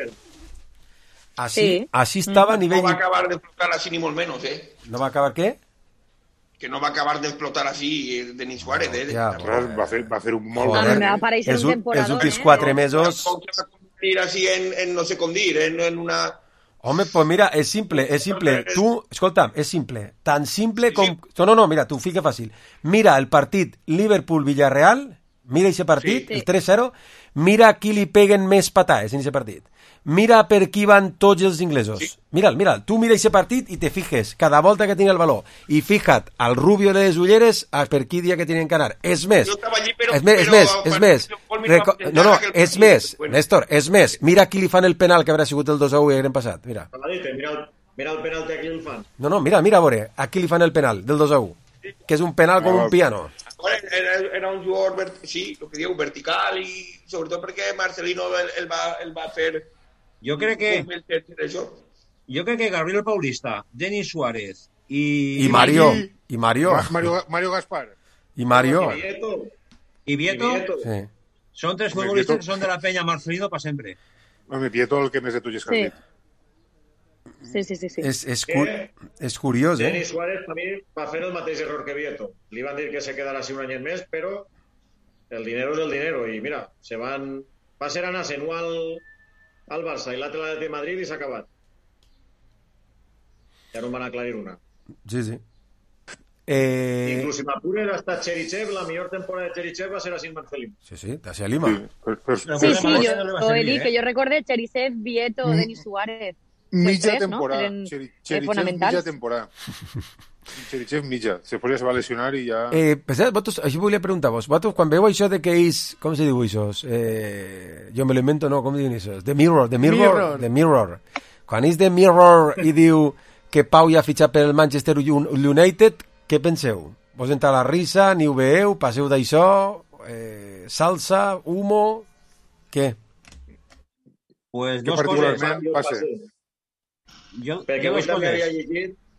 Així, sí. així estava a nivell... No va acabar d'explotar així ni molt menys, eh? No va acabar què? Que no va acabar d'explotar així Denis Suárez, eh? Ja, va, fer, va fer un molt... Joder, va aparèixer un temporador, els últims eh? quatre mesos... Tampoc se va convertir així en, en no sé com dir, en, en una... Home, pues mira, és simple, és simple. Tu, escolta'm, és simple. Tan simple com... No, no, no, mira, tu, fica fàcil. Mira el partit Liverpool-Villarreal, mira aquest partit, sí, el tres zero, mira a qui li peguen més patades en aquest partit. Mira per qui van tots els inglesos. Sí. Mira'l, mira'l. Tu mira aquest partit i te fijes cada volta que tenia el valor. I fija't, al Rubio de les ulleres a per qui dia que tenen que anar. És més, allí, però, és més, és més, és més. Reco... No, no, és més, Néstor, és més. Mira qui li fan el penal que haurà sigut el dos a u i haguem passat. Mira. Mira el, mira el penal que aquí el fan. No, no, mira, mira, a veure, a qui li fan el penal del dos a u. Que és un penal com un piano. Era, era un jugador, sí, el que diu, vertical i sobretot perquè Marcelino el, el, va, el va fer... Jo crec que jo crec que Gabriel Paulista, Denis Suárez i... I Mario. I Mario. Mario, Mario Gaspar. I Mario. I Vieto. I Vieto. Sí. Són tres futbolistes que són de la penya Marcelino per sempre. Home, Vieto el que més de tu és que sí. Sí, sí, sí, sí. És, és, cu és curiós, eh? Denis Suárez també va fer el mateix error que Vieto. Li van dir que se quedara així un any més, però el dinero és el dinero. I mira, se van... Va ser anar anual al Barça i l'altre de Madrid i s'ha acabat. Ja no van aclarir una. Sí, sí. Eh... Inclús si m'apuren hasta Cherichev, la millor temporada de Cherichev va ser així en Marcelino. Sí, sí, d'ací a Lima. Sí, per, per, sí, sí, sí jo, jo he dit que jo recorde Cherichev, Vieto, mm. Denis Suárez. Mitja tres, temporada. No? Cherichev mitja temporada. Cherichev mitja. Després ja se va lesionar i ja... Eh, penseu, vosaltres, això volia preguntar-vos. Vosaltres, quan veu això de que ells... Com se diu això? Eh, jo me lo invento, no? Com diuen això? The Mirror, The Mirror, Mirror. The Mirror. Quan és The Mirror i diu que Pau ja ha fitxat per el Manchester United, què penseu? Vos entra la risa, ni ho veieu, passeu d'això, eh, salsa, humo... Què? Pues que dos coses. Passe. Jo, perquè jo avui també coses. havia llegit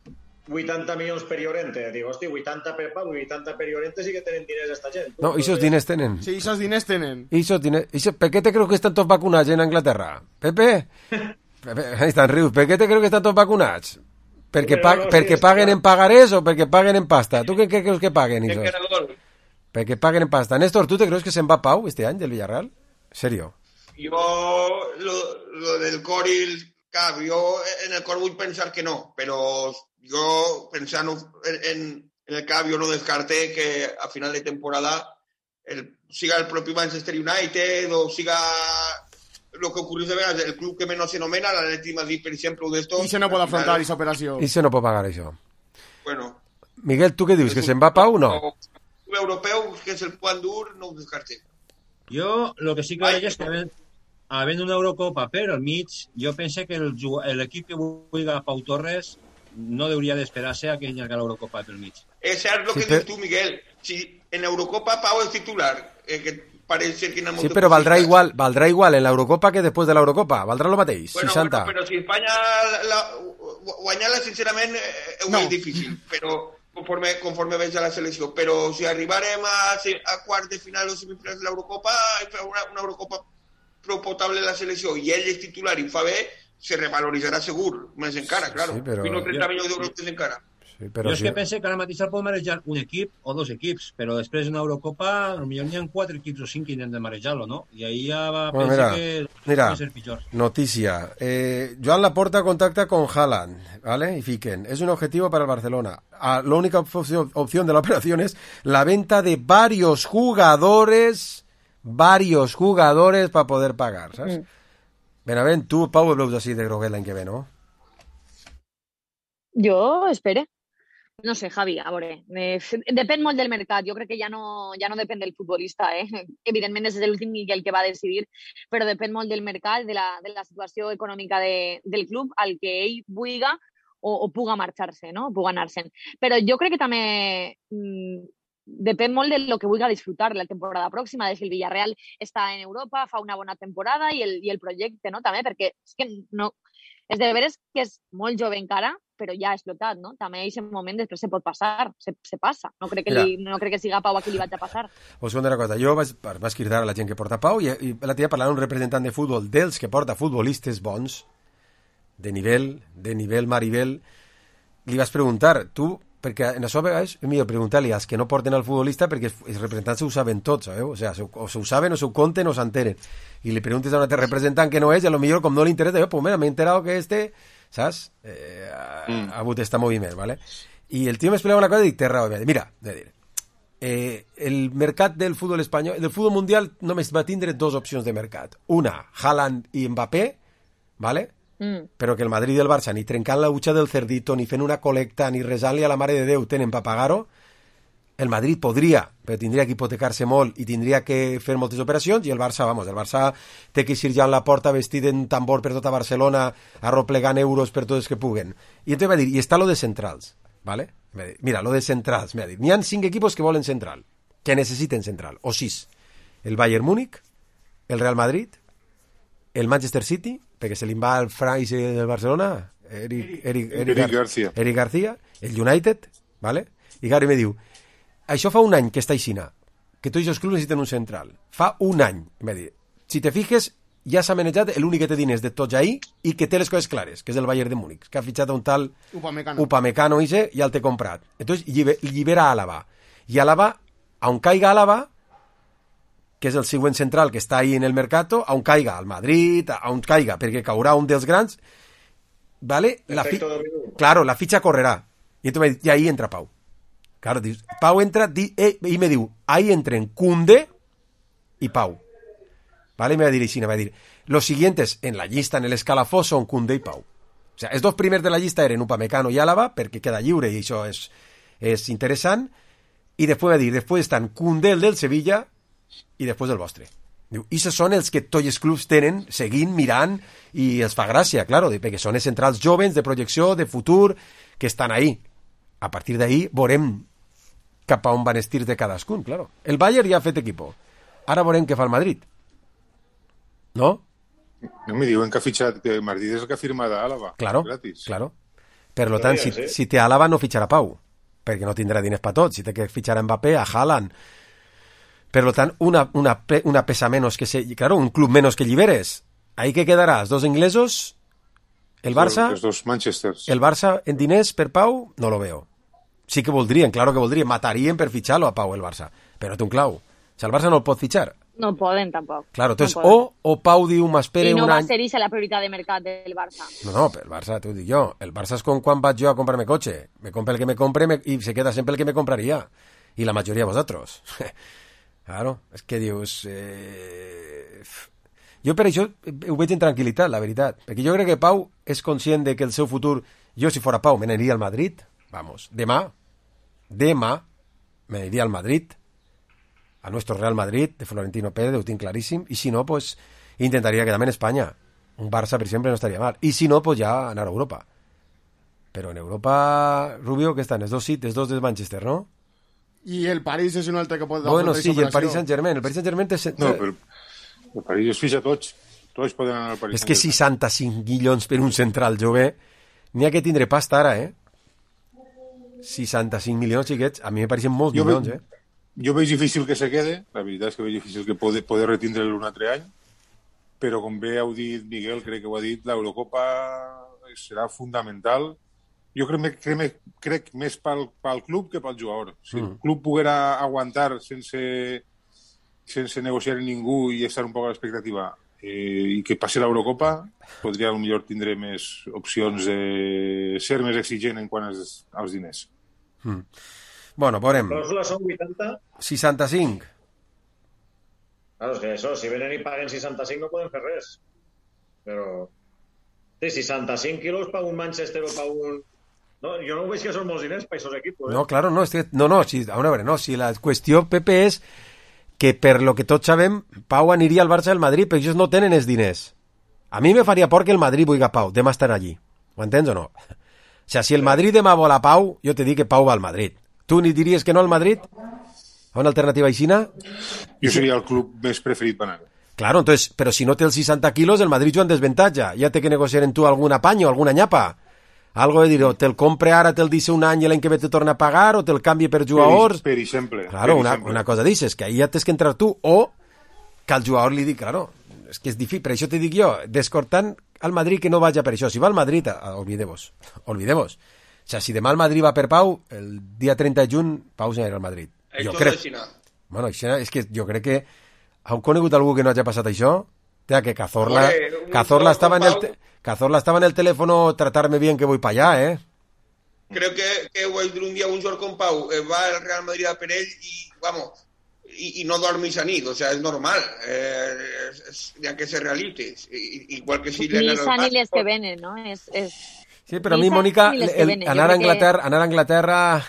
vuitanta milions per Llorente. Dic, hosti, vuitanta per Pau i vuitanta per Llorente sí que tenen diners esta gent. No, esos diners tenen. Sí, esos diners tenen. Esos diners... Esos... ¿Per qué te creo que están todos vacunats en Anglaterra? Pepe? Pepe, ahí están rius. Per què te creo que estan tots vacunats? Perquè, pa... no, perquè sí, paguen en pagarés o perquè paguen en pasta? Tu què creus que paguen, esos? Perquè paguen en pasta. Néstor, ¿tú te crees que se'n va Pau este any del Villarreal? ¿Serio? Yo, lo, lo del cor y el cap, yo en el cor vull pensar que no, pero yo pensando en, en el cap, yo no descarté que a final de temporada el, siga el propio Manchester United o siga lo que ocurrió de veras, el club que menos se nomena, el Atlético de Madrid, per ejemplo, de esto. I se no pot afrontar aquesta operació. I se no pot pagar això. Bueno. Miguel, ¿tú qué dius? ¿Que se'n va Pau o no? El europeu, que és el Juan Dur, no ho descarté. Jo, lo que sí que veig és que havent una Eurocopa per al mig, jo pense que l'equip que vulgui a Pau Torres no hauria d'esperar-se a que hi hagi l'Eurocopa per al mig. És cert el que dius tu, Miguel. Si en Eurocopa Pau és titular, eh, que parece que sí, però valdrà igual, valdrà igual en l'Eurocopa que després de l'Eurocopa. Valdrà el mateix, bueno, seixanta. Bueno, però si Espanya la, guanyar-la, sincerament, eh, ho no. És difícil, però conforme, conforme veig a la selecció. Però si arribarem a, a quarts de final o semifinals de l'Eurocopa, una, una Eurocopa prou potable la selecció i ell és titular i fa bé, se revaloritzarà segur, més encara, claro. Sí, però... no trenta milions d'euros més encara. Sí, però jo és sí. que pense que ara mateix pot marejar un equip o dos equips, però després d'una Eurocopa potser n'hi ha quatre equips o cinc que intenten marejar-lo, no? I ahí ja va bueno, pensar mira, que mira, va ser pitjor. Noticia. Eh, Joan Laporta contacta con Haaland, ¿vale? Y fiquen. Es un objetivo para el Barcelona. Ah, la única opción, opción de la operación es la venta de varios jugadores, varios jugadores para poder pagar, ¿sabes? Mm. Benavent, tu, Pau, el veus així de groguet l'any que ve, no? Jo espere. No sé, Javi, a veure, eh, depèn molt del mercat. Jo crec que ja no, ja no depèn del futbolista, eh? Evidentment és l'últim el que va decidir, però depèn molt del mercat, de la, de la situació econòmica de, del club, al que ell vulga o, o puga marxar-se, no? Puga anar-se'n. Però jo crec que també mmm, depèn molt de lo que vulga disfrutar la temporada pròxima, de si el Villarreal està en Europa, fa una bona temporada i el, i el projecte, no? També, perquè és que no... És de veres que és molt jove encara, però ja ha explotat, no? També en aquest moment després se pot passar, se, se passa. No crec, que li, no crec que siga Pau a qui li vaig a passar. Us contaré una cosa, jo vaig, vaig cridar a la gent que porta Pau i, i la tia parlant un representant de futbol dels que porta futbolistes bons, de nivell, de nivell Maribel, li vas preguntar, tu, perquè en això a vegades és millor preguntar-li als que no porten al futbolista perquè els representants ho saben tots, sabeu? O sea, o se ho saben o se ho conten o s'enteren. I li preguntes a un altre representant que no és i a lo millor com no li interessa, jo, pues mira, m'he enterat que este, saps? Eh, ha, mm. ha hagut este moviment, ¿vale? I el tio m'explicava una cosa i dic, té raó, mira, de dir, eh, el mercat del futbol espanyol, del futbol mundial només va tindre dos opcions de mercat. Una, Haaland i Mbappé, ¿vale? Mm. Però que el Madrid i el Barça ni trencant la butxa del cerdito, ni fent una col·lecta, ni resant-li a la Mare de Déu tenen per pagar-ho, el Madrid podria, però tindria que hipotecar-se molt i tindria que fer moltes operacions, i el Barça, vamos, el Barça té que ir ja en la porta vestit en tambor per tota Barcelona, arroplegant euros per tots els que puguen. I entonces va dir, i està lo de centrals, ¿vale? Mira, lo de centrals, m'ha dit, n'hi ha cinc equipos que volen central, que necessiten central, o sis. El Bayern Múnich, el Real Madrid, el Manchester City, perquè se li va al Fraise del Barcelona, Eric, Eric, Eric, Eric, Gar García. Eric García, el United, ¿vale? I Gary me diu, això fa un any que està aixina, que tots els clubs necessiten un central. Fa un any, me diu. Si te fijes, ja s'ha manejat l'únic que té diners de tots ahí i que té les coses clares, que és el Bayern de Múnich, que ha fitxat un tal Upamecano, Upamecano i ja el té comprat. Entonces llibera Álava. I Álava, on caiga Álava, que és el següent central que està ahí en el mercato, on caiga al Madrid, on caiga, perquè caurà un dels grans, ¿vale? La fi... Claro, la fitxa correrà. I, entonces, i ahí entra Pau. Claro, dius, Pau entra di, eh, i me diu, ahí entren Koundé i Pau. ¿Vale? I me va dir així, me va dir, los siguientes en la llista, en l'escalafó, són Koundé i Pau. O sea, els dos primers de la llista eren Upamecano i Álava, perquè queda lliure i això és, és interessant, i després va dir, després estan Koundé, el del Sevilla, i després el vostre. Diu, i són els que tots els clubs tenen seguint, mirant, i els fa gràcia, claro, perquè són els centrals jovens de projecció, de futur, que estan ahí. A partir d'ahí veurem cap a on van estir de cadascun, claro. El Bayern ja ha fet equipo. Ara veurem què fa el Madrid. No? No me diuen que ha fitxat, que Madrid és el que ha firmat a Álava. Claro, gratis. Claro. Per lo tant, si, si té Àlava no fitxarà Pau, perquè no tindrà diners per tot. Si té que fitxar a Mbappé, a Haaland. Per lo tant, una, una, una pesa menos que se... Claro, un club menos que Lliberes. Ahí que quedaràs, dos inglesos, el Barça... Los dos Manchesters. El Barça en diners per Pau, no lo veo. Sí que voldrien, claro que voldrien. Matarien per fitxar-lo a Pau, el Barça. Però té un clau. O sea, el Barça no el pot fitxar. No poden, tampoc. Claro, entonces, no o, o Pau diu, m'espere un any... I no va ser ixa la prioritat de mercat del Barça. No, no, el Barça, t'ho dic jo. El Barça és com quan vaig jo a comprarme cotxe. Me compre el que me compre me, i se queda sempre el que me compraria. I la majoria de vosaltres. Claro, és que dius... Eh... Jo per això ho veig en tranquil·litat, la veritat. Perquè jo crec que Pau és conscient de que el seu futur... Jo, si fora Pau, me n'aniria al Madrid. Vamos, demà, demà, me n'aniria al Madrid, a nuestro Real Madrid, de Florentino Pérez, ho tinc claríssim, i si no, pues, intentaria quedar-me en Espanya. Un Barça, per exemple, no estaria mal. I si no, pues ja anar a Europa. Però en Europa, Rubio, que estan? Els dos sí, els dos de Manchester, no? I el París és un altre que pot... Bueno, sí, i el Paris Saint-Germain. El Paris Saint-Germain té... No, però el París es fixa tots. Tots poden anar al Paris És que seixanta-cinc milions per un central jove, n'hi ha que tindre pasta ara, eh? seixanta-cinc milions, xiquets, a mi me pareixen molts jo milions, ve... eh? Jo veig difícil que se quede, la veritat és que veig difícil que pode, poder retindre-lo un altre any, però com bé heu dit, Miguel, crec que ho ha dit, l'Eurocopa serà fundamental. Jo crec, crec, crec més pel, pel club que pel jugador. Si el club poguera aguantar sense, sense negociar amb ningú i estar un poc a l'expectativa eh, i que passi l'Eurocopa, podria potser tindre més opcions de ser més exigent en quant als, als diners. Mm. Bueno, veurem. ¿Cláusulas son ochenta? seixanta-cinc. Claro, es que eso, si venen i paguen seixanta-cinc no poden fer res. Però... Sí, seixanta-cinc quilos per un Manchester o per un... No, jo no veig que són molts diners per aquests equipos. Eh? No, claro, no, es que, no, no, si, a veure, no, si la qüestió, Pepe, és que per lo que tots sabem, Pau aniria al Barça del Madrid, perquè ells no tenen els diners. A mi me faria por que el Madrid vulgui a Pau, demà estar allí. Ho entens o no? O sea, si el Madrid demà vol a Pau, jo te dic que Pau va al Madrid. Tu ni diries que no al Madrid? A una alternativa aixina? Jo seria el club més preferit per anar. Claro, entonces, però si no té els seixanta quilos, el Madrid juga en desventatge. Ja té que negociar en tu algun apanyo, alguna nyapa. Algo de dir, o te'l compre ara, te'l dice un any i l'any que ve te torna a pagar, o te'l canvi per jugadors. Per, per exemple. Claro, per una, exemple. una cosa dices, que ahí ja tens que entrar tu, o que al jugador li dic, claro, és que és difícil, per això te dic jo, descortant al Madrid que no vagi per això. Si va al Madrid, olvidemos, olvidemos. O sea, si demà el Madrid va per Pau, el dia trenta de juny, Pau s'anirà al Madrid. Jo crec... Bueno, és que jo crec que... Heu conegut algú que no hagi passat això? Tea, que Cazorla... Hombre, Cazorla estava en el... Te... Cazorla estaba en el teléfono, tratarme bien que voy para allá, ¿eh? Creo que, que un día un jugador con Pau eh, va al Real Madrid a Perell y, vamos, y, y no dormís a nit, o sea, es normal, eh, es, es, ya que se realice, I, igual que si... Ni San ni les que venen, ¿no? Es, es... Sí, pero a mí, Mónica, el, el, anar, a Anglaterra, que... anar a Anglaterra...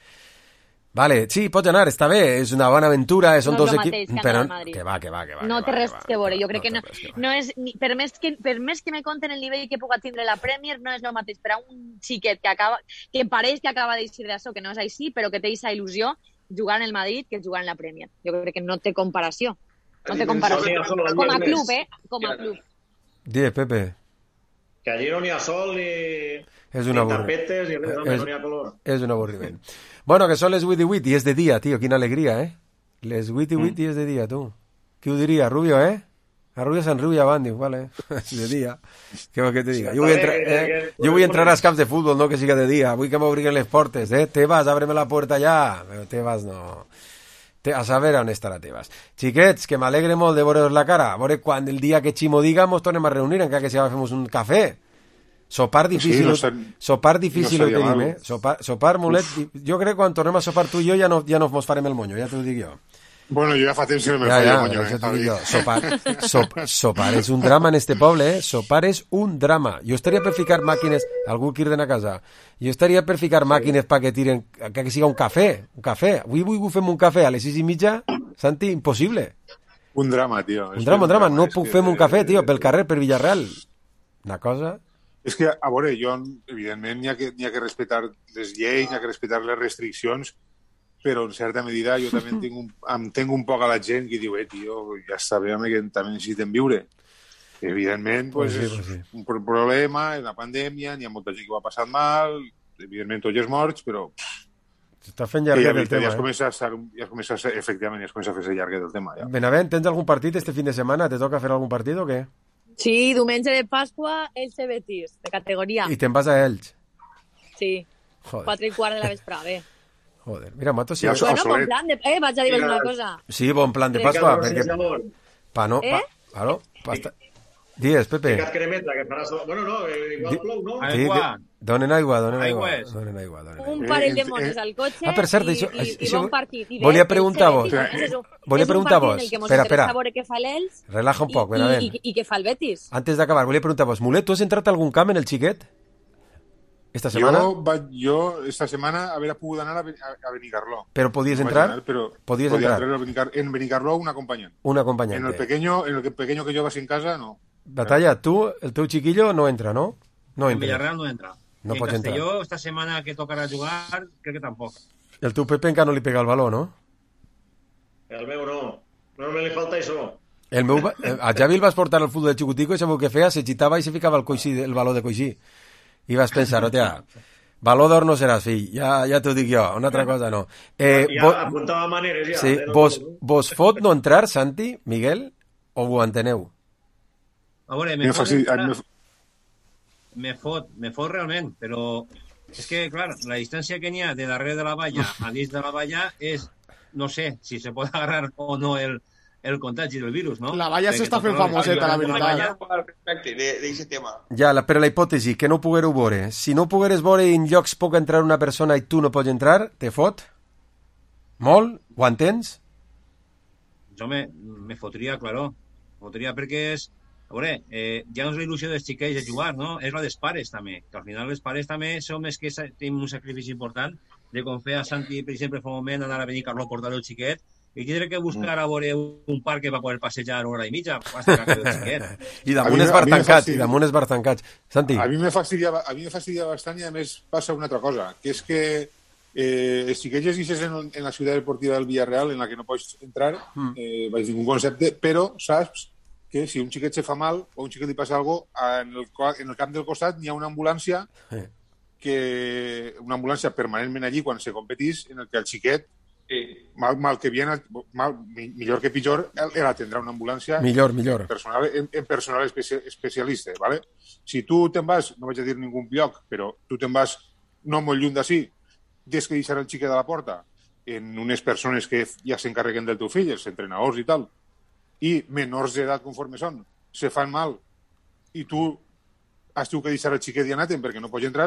Vale, sí, pots anar, està bé, és una bona aventura, són no dos equips... Però que va, que va, que va. No que té va, res que, va, que veure, jo crec no, que no, no és... Ni, per, més que, per més que me conten el nivell que puga tindre la Premier, no és el mateix per a un xiquet que acaba, que pareix que acaba d'eixir d'això, que no és així, però que té aquesta il·lusió jugar en el Madrid que jugar en la Premier. Jo crec que no té comparació. No té comparació. Com a club, eh? Com a club. Dile, Pepe. Que allí no n'hi ha sol ni... És un avorriment. Ni res, no, no n'hi ha color. És un avorriment. Bueno, que són les vuit i vuit i és de dia, tio, quina alegria, eh? Les vuit i vuit mm. i és de dia, tu. Qui ho diria? Rubio, eh? A Rubio se'n riu ja van, diu, vale, és de dia. Què vols que te diga? Jo vull, entrar, eh? jo vull entrar als camps de futbol, no que siga de dia. Vull que m'obriguen les portes, eh? Tebas, ábreme la puerta ja. Però Tebas no... Te, a saber on estarà Tebas. Xiquets, que m'alegre molt de veure's la cara. A veure quan el dia que Ximo diga mos tornem a reunir, encara que si fem un cafè. Sopar difícil, sí, no ser, sopar difícil no ho tenim, eh? Sopar, sopar mulet... Uf. Jo crec que quan tornem a sopar tu i jo ja no, ja no mos farem el monyo, ja t'ho dic jo. Bueno, jo ja fa temps que no me ja, faig ja, el monyo, eh? T'ho dic jo. Sopar, sop, sopar és un drama en este poble, eh? Sopar és un drama. Jo estaria per ficar màquines... Algú criden a casa. Jo estaria per ficar màquines perquè tiren... Que siga un cafè, un cafè. Avui vull fer un cafè a les sis i mitja. Santi, impossible. Un drama, tio. Un drama, un drama. No puc fer un cafè, tio, pel carrer, per Villarreal. Una cosa... És que, a veure, jo, evidentment, n'hi ha, que, n'hi ha que respectar les lleis, n'hi ha que respectar les restriccions, però en certa medida jo també tinc un, em tenc un poc a la gent que diu, eh, tio, ja està bé, home, que també necessitem viure. Evidentment, pues, Pues sí, és pues sí. un pro- problema, és una pandèmia, n'hi ha molta gent que ho ha passat mal, evidentment tots els morts, però S'està fent que ja, llarguet el ja, tema, es eh? comença a ser, ja es comença a ser, efectivament, ja es comença a fer-se llarguet el tema. Ja. Benavent, tens algun partit este fin de setmana? Te toca fer algun partit o què? Sí, diumenge de Pasqua, Elche Betis, de categoria. I te'n vas a Elx. Sí, Joder, quatre i quart de la vesprada, bé. joder. Mira, mato si... Ja, Bueno, bon plan de... Eh, vaig a dir-vos una cosa. Sí, bon plan de Pasqua, perquè... Pa no, pa... Eh? Claro, pasta... Digues, Pepe. Ficat cremeta, que faràs... Bueno, no, eh, igual plou, no? Sí, donen aigua, donen aigua. Aigües. Donen aigua, donen Un aigua. parell de mones al cotxe Ah, per cert, i, això- i, i això- bon partit. I bé, volia Elche preguntar-vos. Betis, a més, és un- Volia és un preguntar-vos. partit en el que mos Espera, interessa espera. veure què fa l'Elx Relaja un poc, i, Benavent. i, i què fa el Betis. Antes d'acabar, volia preguntar-vos, Mulet, tu has entrat a algun camp en el xiquet? Esta setmana? Jo, vaig, jo esta setmana haver pogut anar a, Ben- a, a Benicarló. Però podies No vaig entrar? anar, però Podies podia entrar? a Benicar- en Benicarló un acompanyant. Un En el acompanyante. pequeño, en el que- pequeño que yo vas en casa, no. Batalla, tu, el teu chiquillo no entra, no? No En entra. Villarreal no entra. No en pots entrar. Castelló, esta semana que tocarà jugar, crec que tampoc. El teu Pepe encara no li pega el baló, no? El meu no. No me li falta això. El meu, va- eh, a Javi el vas portar al futbol de xicutico i sabeu què feia? Se xitava i se ficava el, coixí, el baló de coixí. I vas pensar, hòstia, baló d'or no seràs, fill, ja, ja t'ho dic jo, una altra cosa no. Eh, ja vo- apuntava maneres, ja. sí, eh, no vos, tot, no? vos fot no entrar, Santi, Miguel, o ho enteneu? A veure, Me me, fot, faci- entrar- me- me fot, me fot realment, però és que, clar, la distància que n'hi ha de darrere de la valla a dins de la valla és, no sé, si se pot agarrar o no el, el contagi del virus, no? La valla Perquè s'està fent total, famoseta, la la veritat. valla- Al respecte d'aquest tema. Ja, la, però la hipòtesi, que no poguereu veure. Si no pogueres veure i en llocs pot entrar una persona i tu no pots entrar, te fot? Molt? Ho entens? Jo me, me fotria, claro. Me fotria perquè és... A veure, eh, ja no és la il·lusió dels xiquets de jugar, no? És la dels pares, també. Que al final els pares també som els que sa- tenim un sacrifici important de com feia Santi, per exemple, fa un moment, anar a venir Carlo a portar el xiquet i tindre que buscar a veure un parc que va poder passejar una hora i mitja hasta que acabi el xiquet. I A damunt mi- és a mi me bartancats, fastidia. i damunt és bartancats. Santi, A mi me fastidia, a mi me fastidia bastant i a més passa una altra cosa, que és que eh, si que llegeixes en, en la ciutat deportiva del Villarreal, en la que no pots entrar, Mm. eh, vaig dir un concepte, però saps que si un xiquet se fa mal o un xiquet li passa alguna cosa, en el, co- en el camp del costat n'hi ha una ambulància Eh. que una ambulància permanentment allí quan se competís, en el que el xiquet Sí. mal, mal que bien, mal, mi- millor que pitjor, él atendrà una ambulància millor, millor. personal, en, en personal especia, especialista, ¿vale? Si tu te'n vas, no vaig a dir ningú lloc, però tu te'n vas no molt lluny d'ací, des que deixar el xiquet a la porta en unes persones que ja s'encarreguen del teu fill, els entrenadors i tal, i menors d'edat conforme són, se fan mal, i tu has tingut que deixar el xiquet i anar-te'n perquè no pots entrar,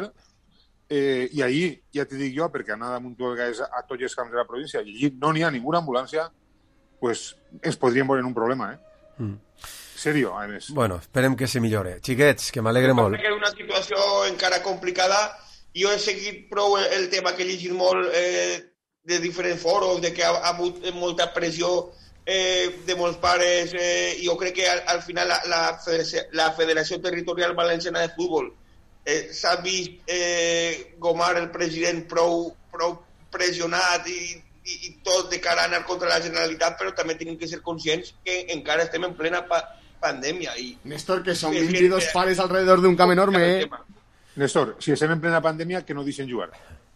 eh, i ahir, ja t'hi dic jo, perquè anar damunt tu a vegades a tots els camps de la província, i allí no n'hi ha ninguna ambulància, pues ens podríem veure en un problema, eh? Mm. Serio, a més. Bueno, esperem que se millore. Xiquets, que m'alegre molt. Que és una situació encara complicada. Jo he seguit prou el, el tema que he llegit molt eh, de diferents foros, de que ha, ha hagut molta pressió eh, de molts pares. Eh, jo crec que al, al final la, la, Federació, la Federació Territorial Valenciana de Futbol eh, s'ha vist eh, gomar el president prou, prou pressionat i, i, i tot de cara a anar contra la Generalitat, però també tenim que ser conscients que encara estem en plena pa pandèmia. I Néstor, que són que- veintidós que- pares alrededor d'un camp enorme, eh? Néstor, si estem en plena pandèmia, que no deixen jugar.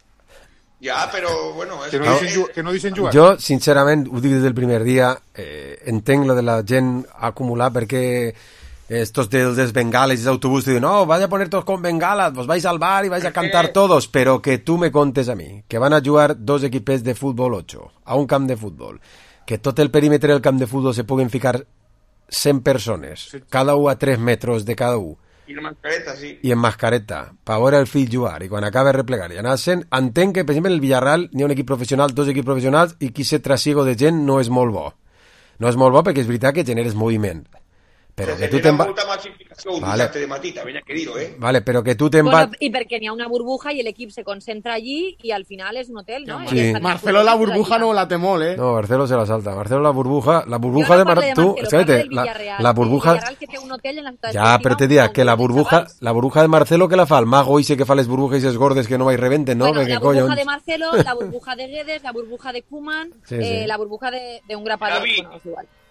Ja, però, bueno... És Que no, No. deixen, ju- que no deixen jugar. Jo, sincerament, ho dic des del primer dia, eh, entenc lo de la gent acumular perquè estos dels de bengales y de autobús te dicen, no, vaya a poner todos con bengalas, vos vais al bar y vais a cantar todos, pero que tú me contes a mí, que van a jugar dos equipos de fútbol ocho a un camp de fútbol, que tot el perímetre del camp de fútbol se puguen ficar cent persones, cada un a tres metros de cada un, I la mascareta, sí. i en mascareta, per veure el fill jugar, i quan acaba replegar i anar sent, entenc que, per exemple, en el Villarreal n'hi ha un equip professional, dos equips professionals, i qui se trasiego de gent no és molt bo. No és molt bo perquè és veritat que generes moviment. Però que tu te'n vas... molta massificació un Vale. dissabte de matí, també hi ha que dir-ho, eh? Vale, però que tu te'n Bueno, vas... I perquè n'hi ha una burbuja i l'equip se concentra allí i al final és un hotel, no? Sí. I estan Marcelo la els burbuja allí. no la té molt, eh? No, Marcelo se la salta. Marcelo la burbuja... La burbuja Jo no de... parlo Mar... de Tu, Marcelo, espérate, parlo del la, Villarreal. la burbuja... El Villarreal que té un hotel en la ciutat Ja, però te dia que la burbuja, la burbuja de Marcelo que la fa el mago ese que fa les burbujas i els gordes que no mai rebenten, no? Bueno, Perquè, la burbuja collons. de Marcelo, la burbuja de Guedes, la burbuja de Koeman, Sí, eh, sí. la burbuja de, de un grapador. David. Bueno, és igual.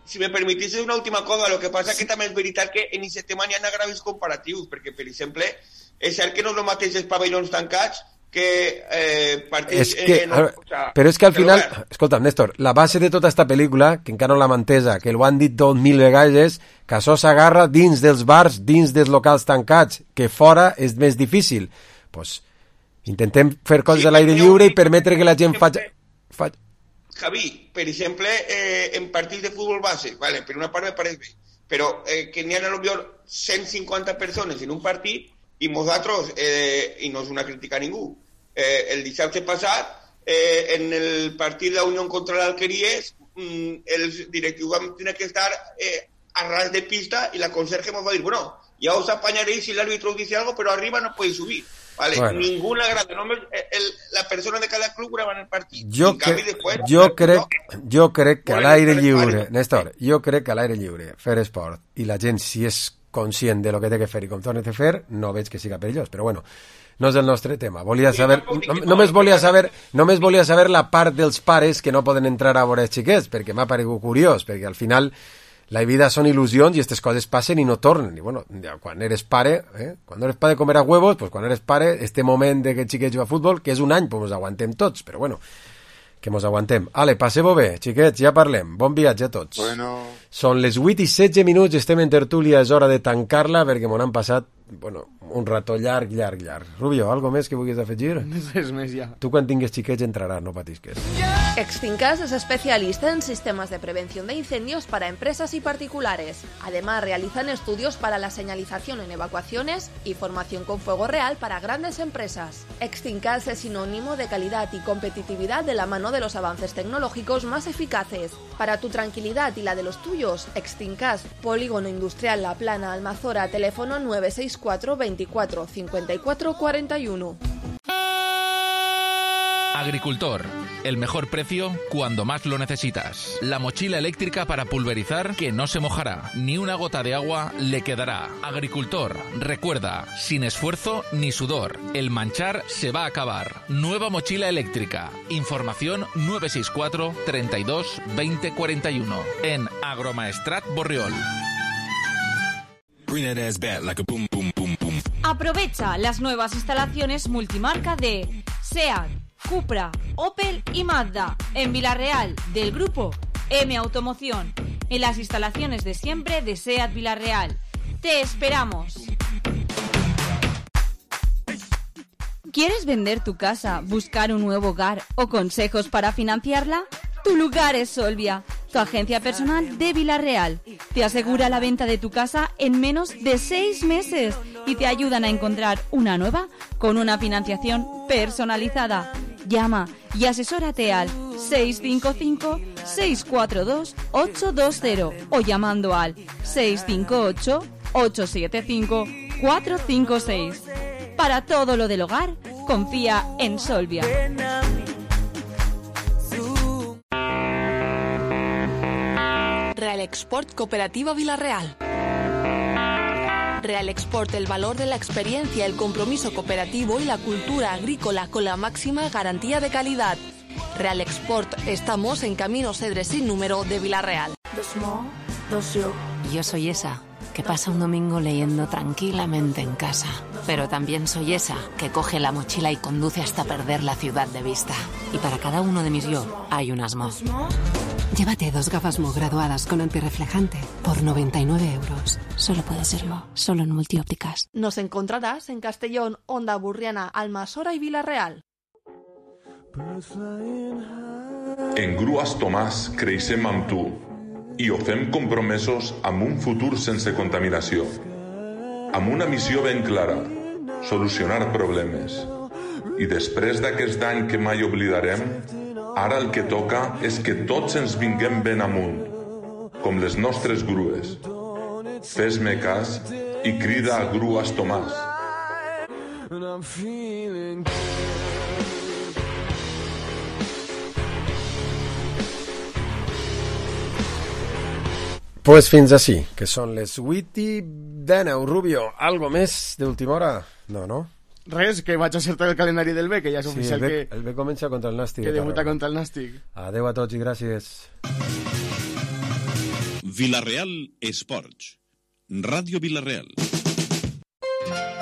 si me permetís una última cosa, lo que passa que també és veritat que en aquest tema n'hi ha agravis comparatius, perquè, per exemple, és cert que no és el mateix els pavellons tancats que eh, partits... Es que, eh, no, o sea, però és que al final... obert. Escolta'm, Néstor, la base de tota esta pel·lícula, que encara no l'hem entesa, que ho han dit tot mil vegades, que això s'agarra dins dels bars, dins dels locals tancats, que fora és més difícil. Pues intentem fer coses Sí, a l'aire però- lliure i permetre que la gent faci... Fa... Javi, per exemple, eh, en partits de futbol base, vale, per una part me pareix bé, però eh, que n'hi ha a lo millor cent cinquanta persones en un partit i nosaltres, eh, i no és una crítica a ningú, eh, el dissabte passat, eh, en el partit de la Unió contra l'Alqueries, mm, els directius vam tenir que estar eh, a ras de pista i la conserge ens va dir, bueno, ja us apanyaréis si l'àrbitre us dice algo, però arriba no podeu subir. Vale, Bueno. ningú l'agrada, només el, la persona de cada club grava en el partit. Jo, En canvi, que, després, jo, crec, jo crec que a Volen l'aire estar lliure, espari. Néstor, jo crec que a l'aire lliure, fer esport, i la gent, si és conscient de lo que té que fer i com torna a fer, no veig que siga perillós, però bueno, no és el nostre tema. Volia saber, no, només volia saber, només volia saber la part dels pares que no poden entrar a veure els xiquets, perquè m'ha paregut curiós, perquè al final la vida són il·lusions i aquestes coses passen i no tornen. I bueno, ja, quan eres pare, eh? quan eres pare comer a huevos, pues quan eres pare, este moment de que el xiquet juga a futbol, que és un any, pues mos aguantem tots, però bueno, que mos aguantem. Ale, passeu-ho bé, xiquets, ja parlem. Bon viatge a tots. Bueno. Són les vuit i setze minuts, estem en tertúlia, és hora de tancar-la, perquè m'ho han passat, bueno, un rato llarg, llarg, llarg. Rubio, algo més que vulguis afegir? Res més, ja. Tu quan tingues xiquets entraràs, no patisques. Extincas es especialista en sistemas de prevención de incendios para empresas y particulares. Además, realizan estudios para la señalización en evacuaciones y formación con fuego real para grandes empresas. Extincas es sinónimo de calidad y competitividad de la mano de los avances tecnológicos más eficaces. Para tu tranquilidad y la de los tuyos, Extincas, Polígono Industrial La Plana, Almazora, teléfono nueve seis cuatro veinticuatro cincuenta y cuatro cuarenta y uno. Agricultor, el mejor precio cuando más lo necesitas. La mochila eléctrica para pulverizar que no se mojará, ni una gota de agua le quedará. Agricultor, recuerda, sin esfuerzo ni sudor, el manchar se va a acabar. Nueva mochila eléctrica. Información nueve seis cuatro treinta y dos veinte cuarenta y uno en Agromaestrat Borriol. Aprovecha las nuevas instalaciones multimarca de SEAT, Cupra, Opel y Mazda en Villarreal del grupo M Automoción, en las instalaciones de siempre de SEAT Villarreal. ¡Te esperamos! ¿Quieres vender tu casa, buscar un nuevo hogar o consejos para financiarla? Tu lugar es Solvia, tu agencia personal de Villarreal. Te asegura la venta de tu casa en menos de seis meses y te ayudan a encontrar una nueva con una financiación personalizada. Llama y asesórate al seis cinco cinco, seis cuatro dos, ocho dos cero o llamando al seis cinco ocho, ocho siete cinco, cuatro cinco seis. Para todo lo del hogar, confía en Solvia. Real Export Cooperativa Villarreal. Real Export, el valor de la experiencia, el compromiso cooperativo y la cultura agrícola con la máxima garantía de calidad. Real Export, estamos en Camino Cedres sin número de Villarreal. Yo soy esa que pasa un domingo leyendo tranquilamente en casa. Pero también soy esa que coge la mochila y conduce hasta perder la ciudad de vista. Y para cada uno de mis yo hay un asmo. Llévate dos gafas Mo graduadas con antirreflejante por noventa y nueve euros. Solo puede serlo, solo en Multiópticas. Nos encontrarás en Castellón, Onda Burriana, Almasora y Villarreal. En Grues Tomàs creixem amb tu i ho fem compromesos amb un futur sense contaminació. Amb una missió ben clara, solucionar problemes. I després d'aquest any que mai oblidarem, ara el que toca és que tots ens vinguem ben amunt, com les nostres grues. Fes-me cas i crida a Grues Tomàs. Pues fins així, que són les vuit i dinou. Rubio, algo més d'última hora? No, no? Res, que vaig acertar el calendari del B, que ja és Sí, oficial el B, que, el B comença contra el Nàstic. que de debuta Tarragona. contra el Nàstic. Adeu a tots i gràcies. Vila-real Esports. Ràdio Vila-real.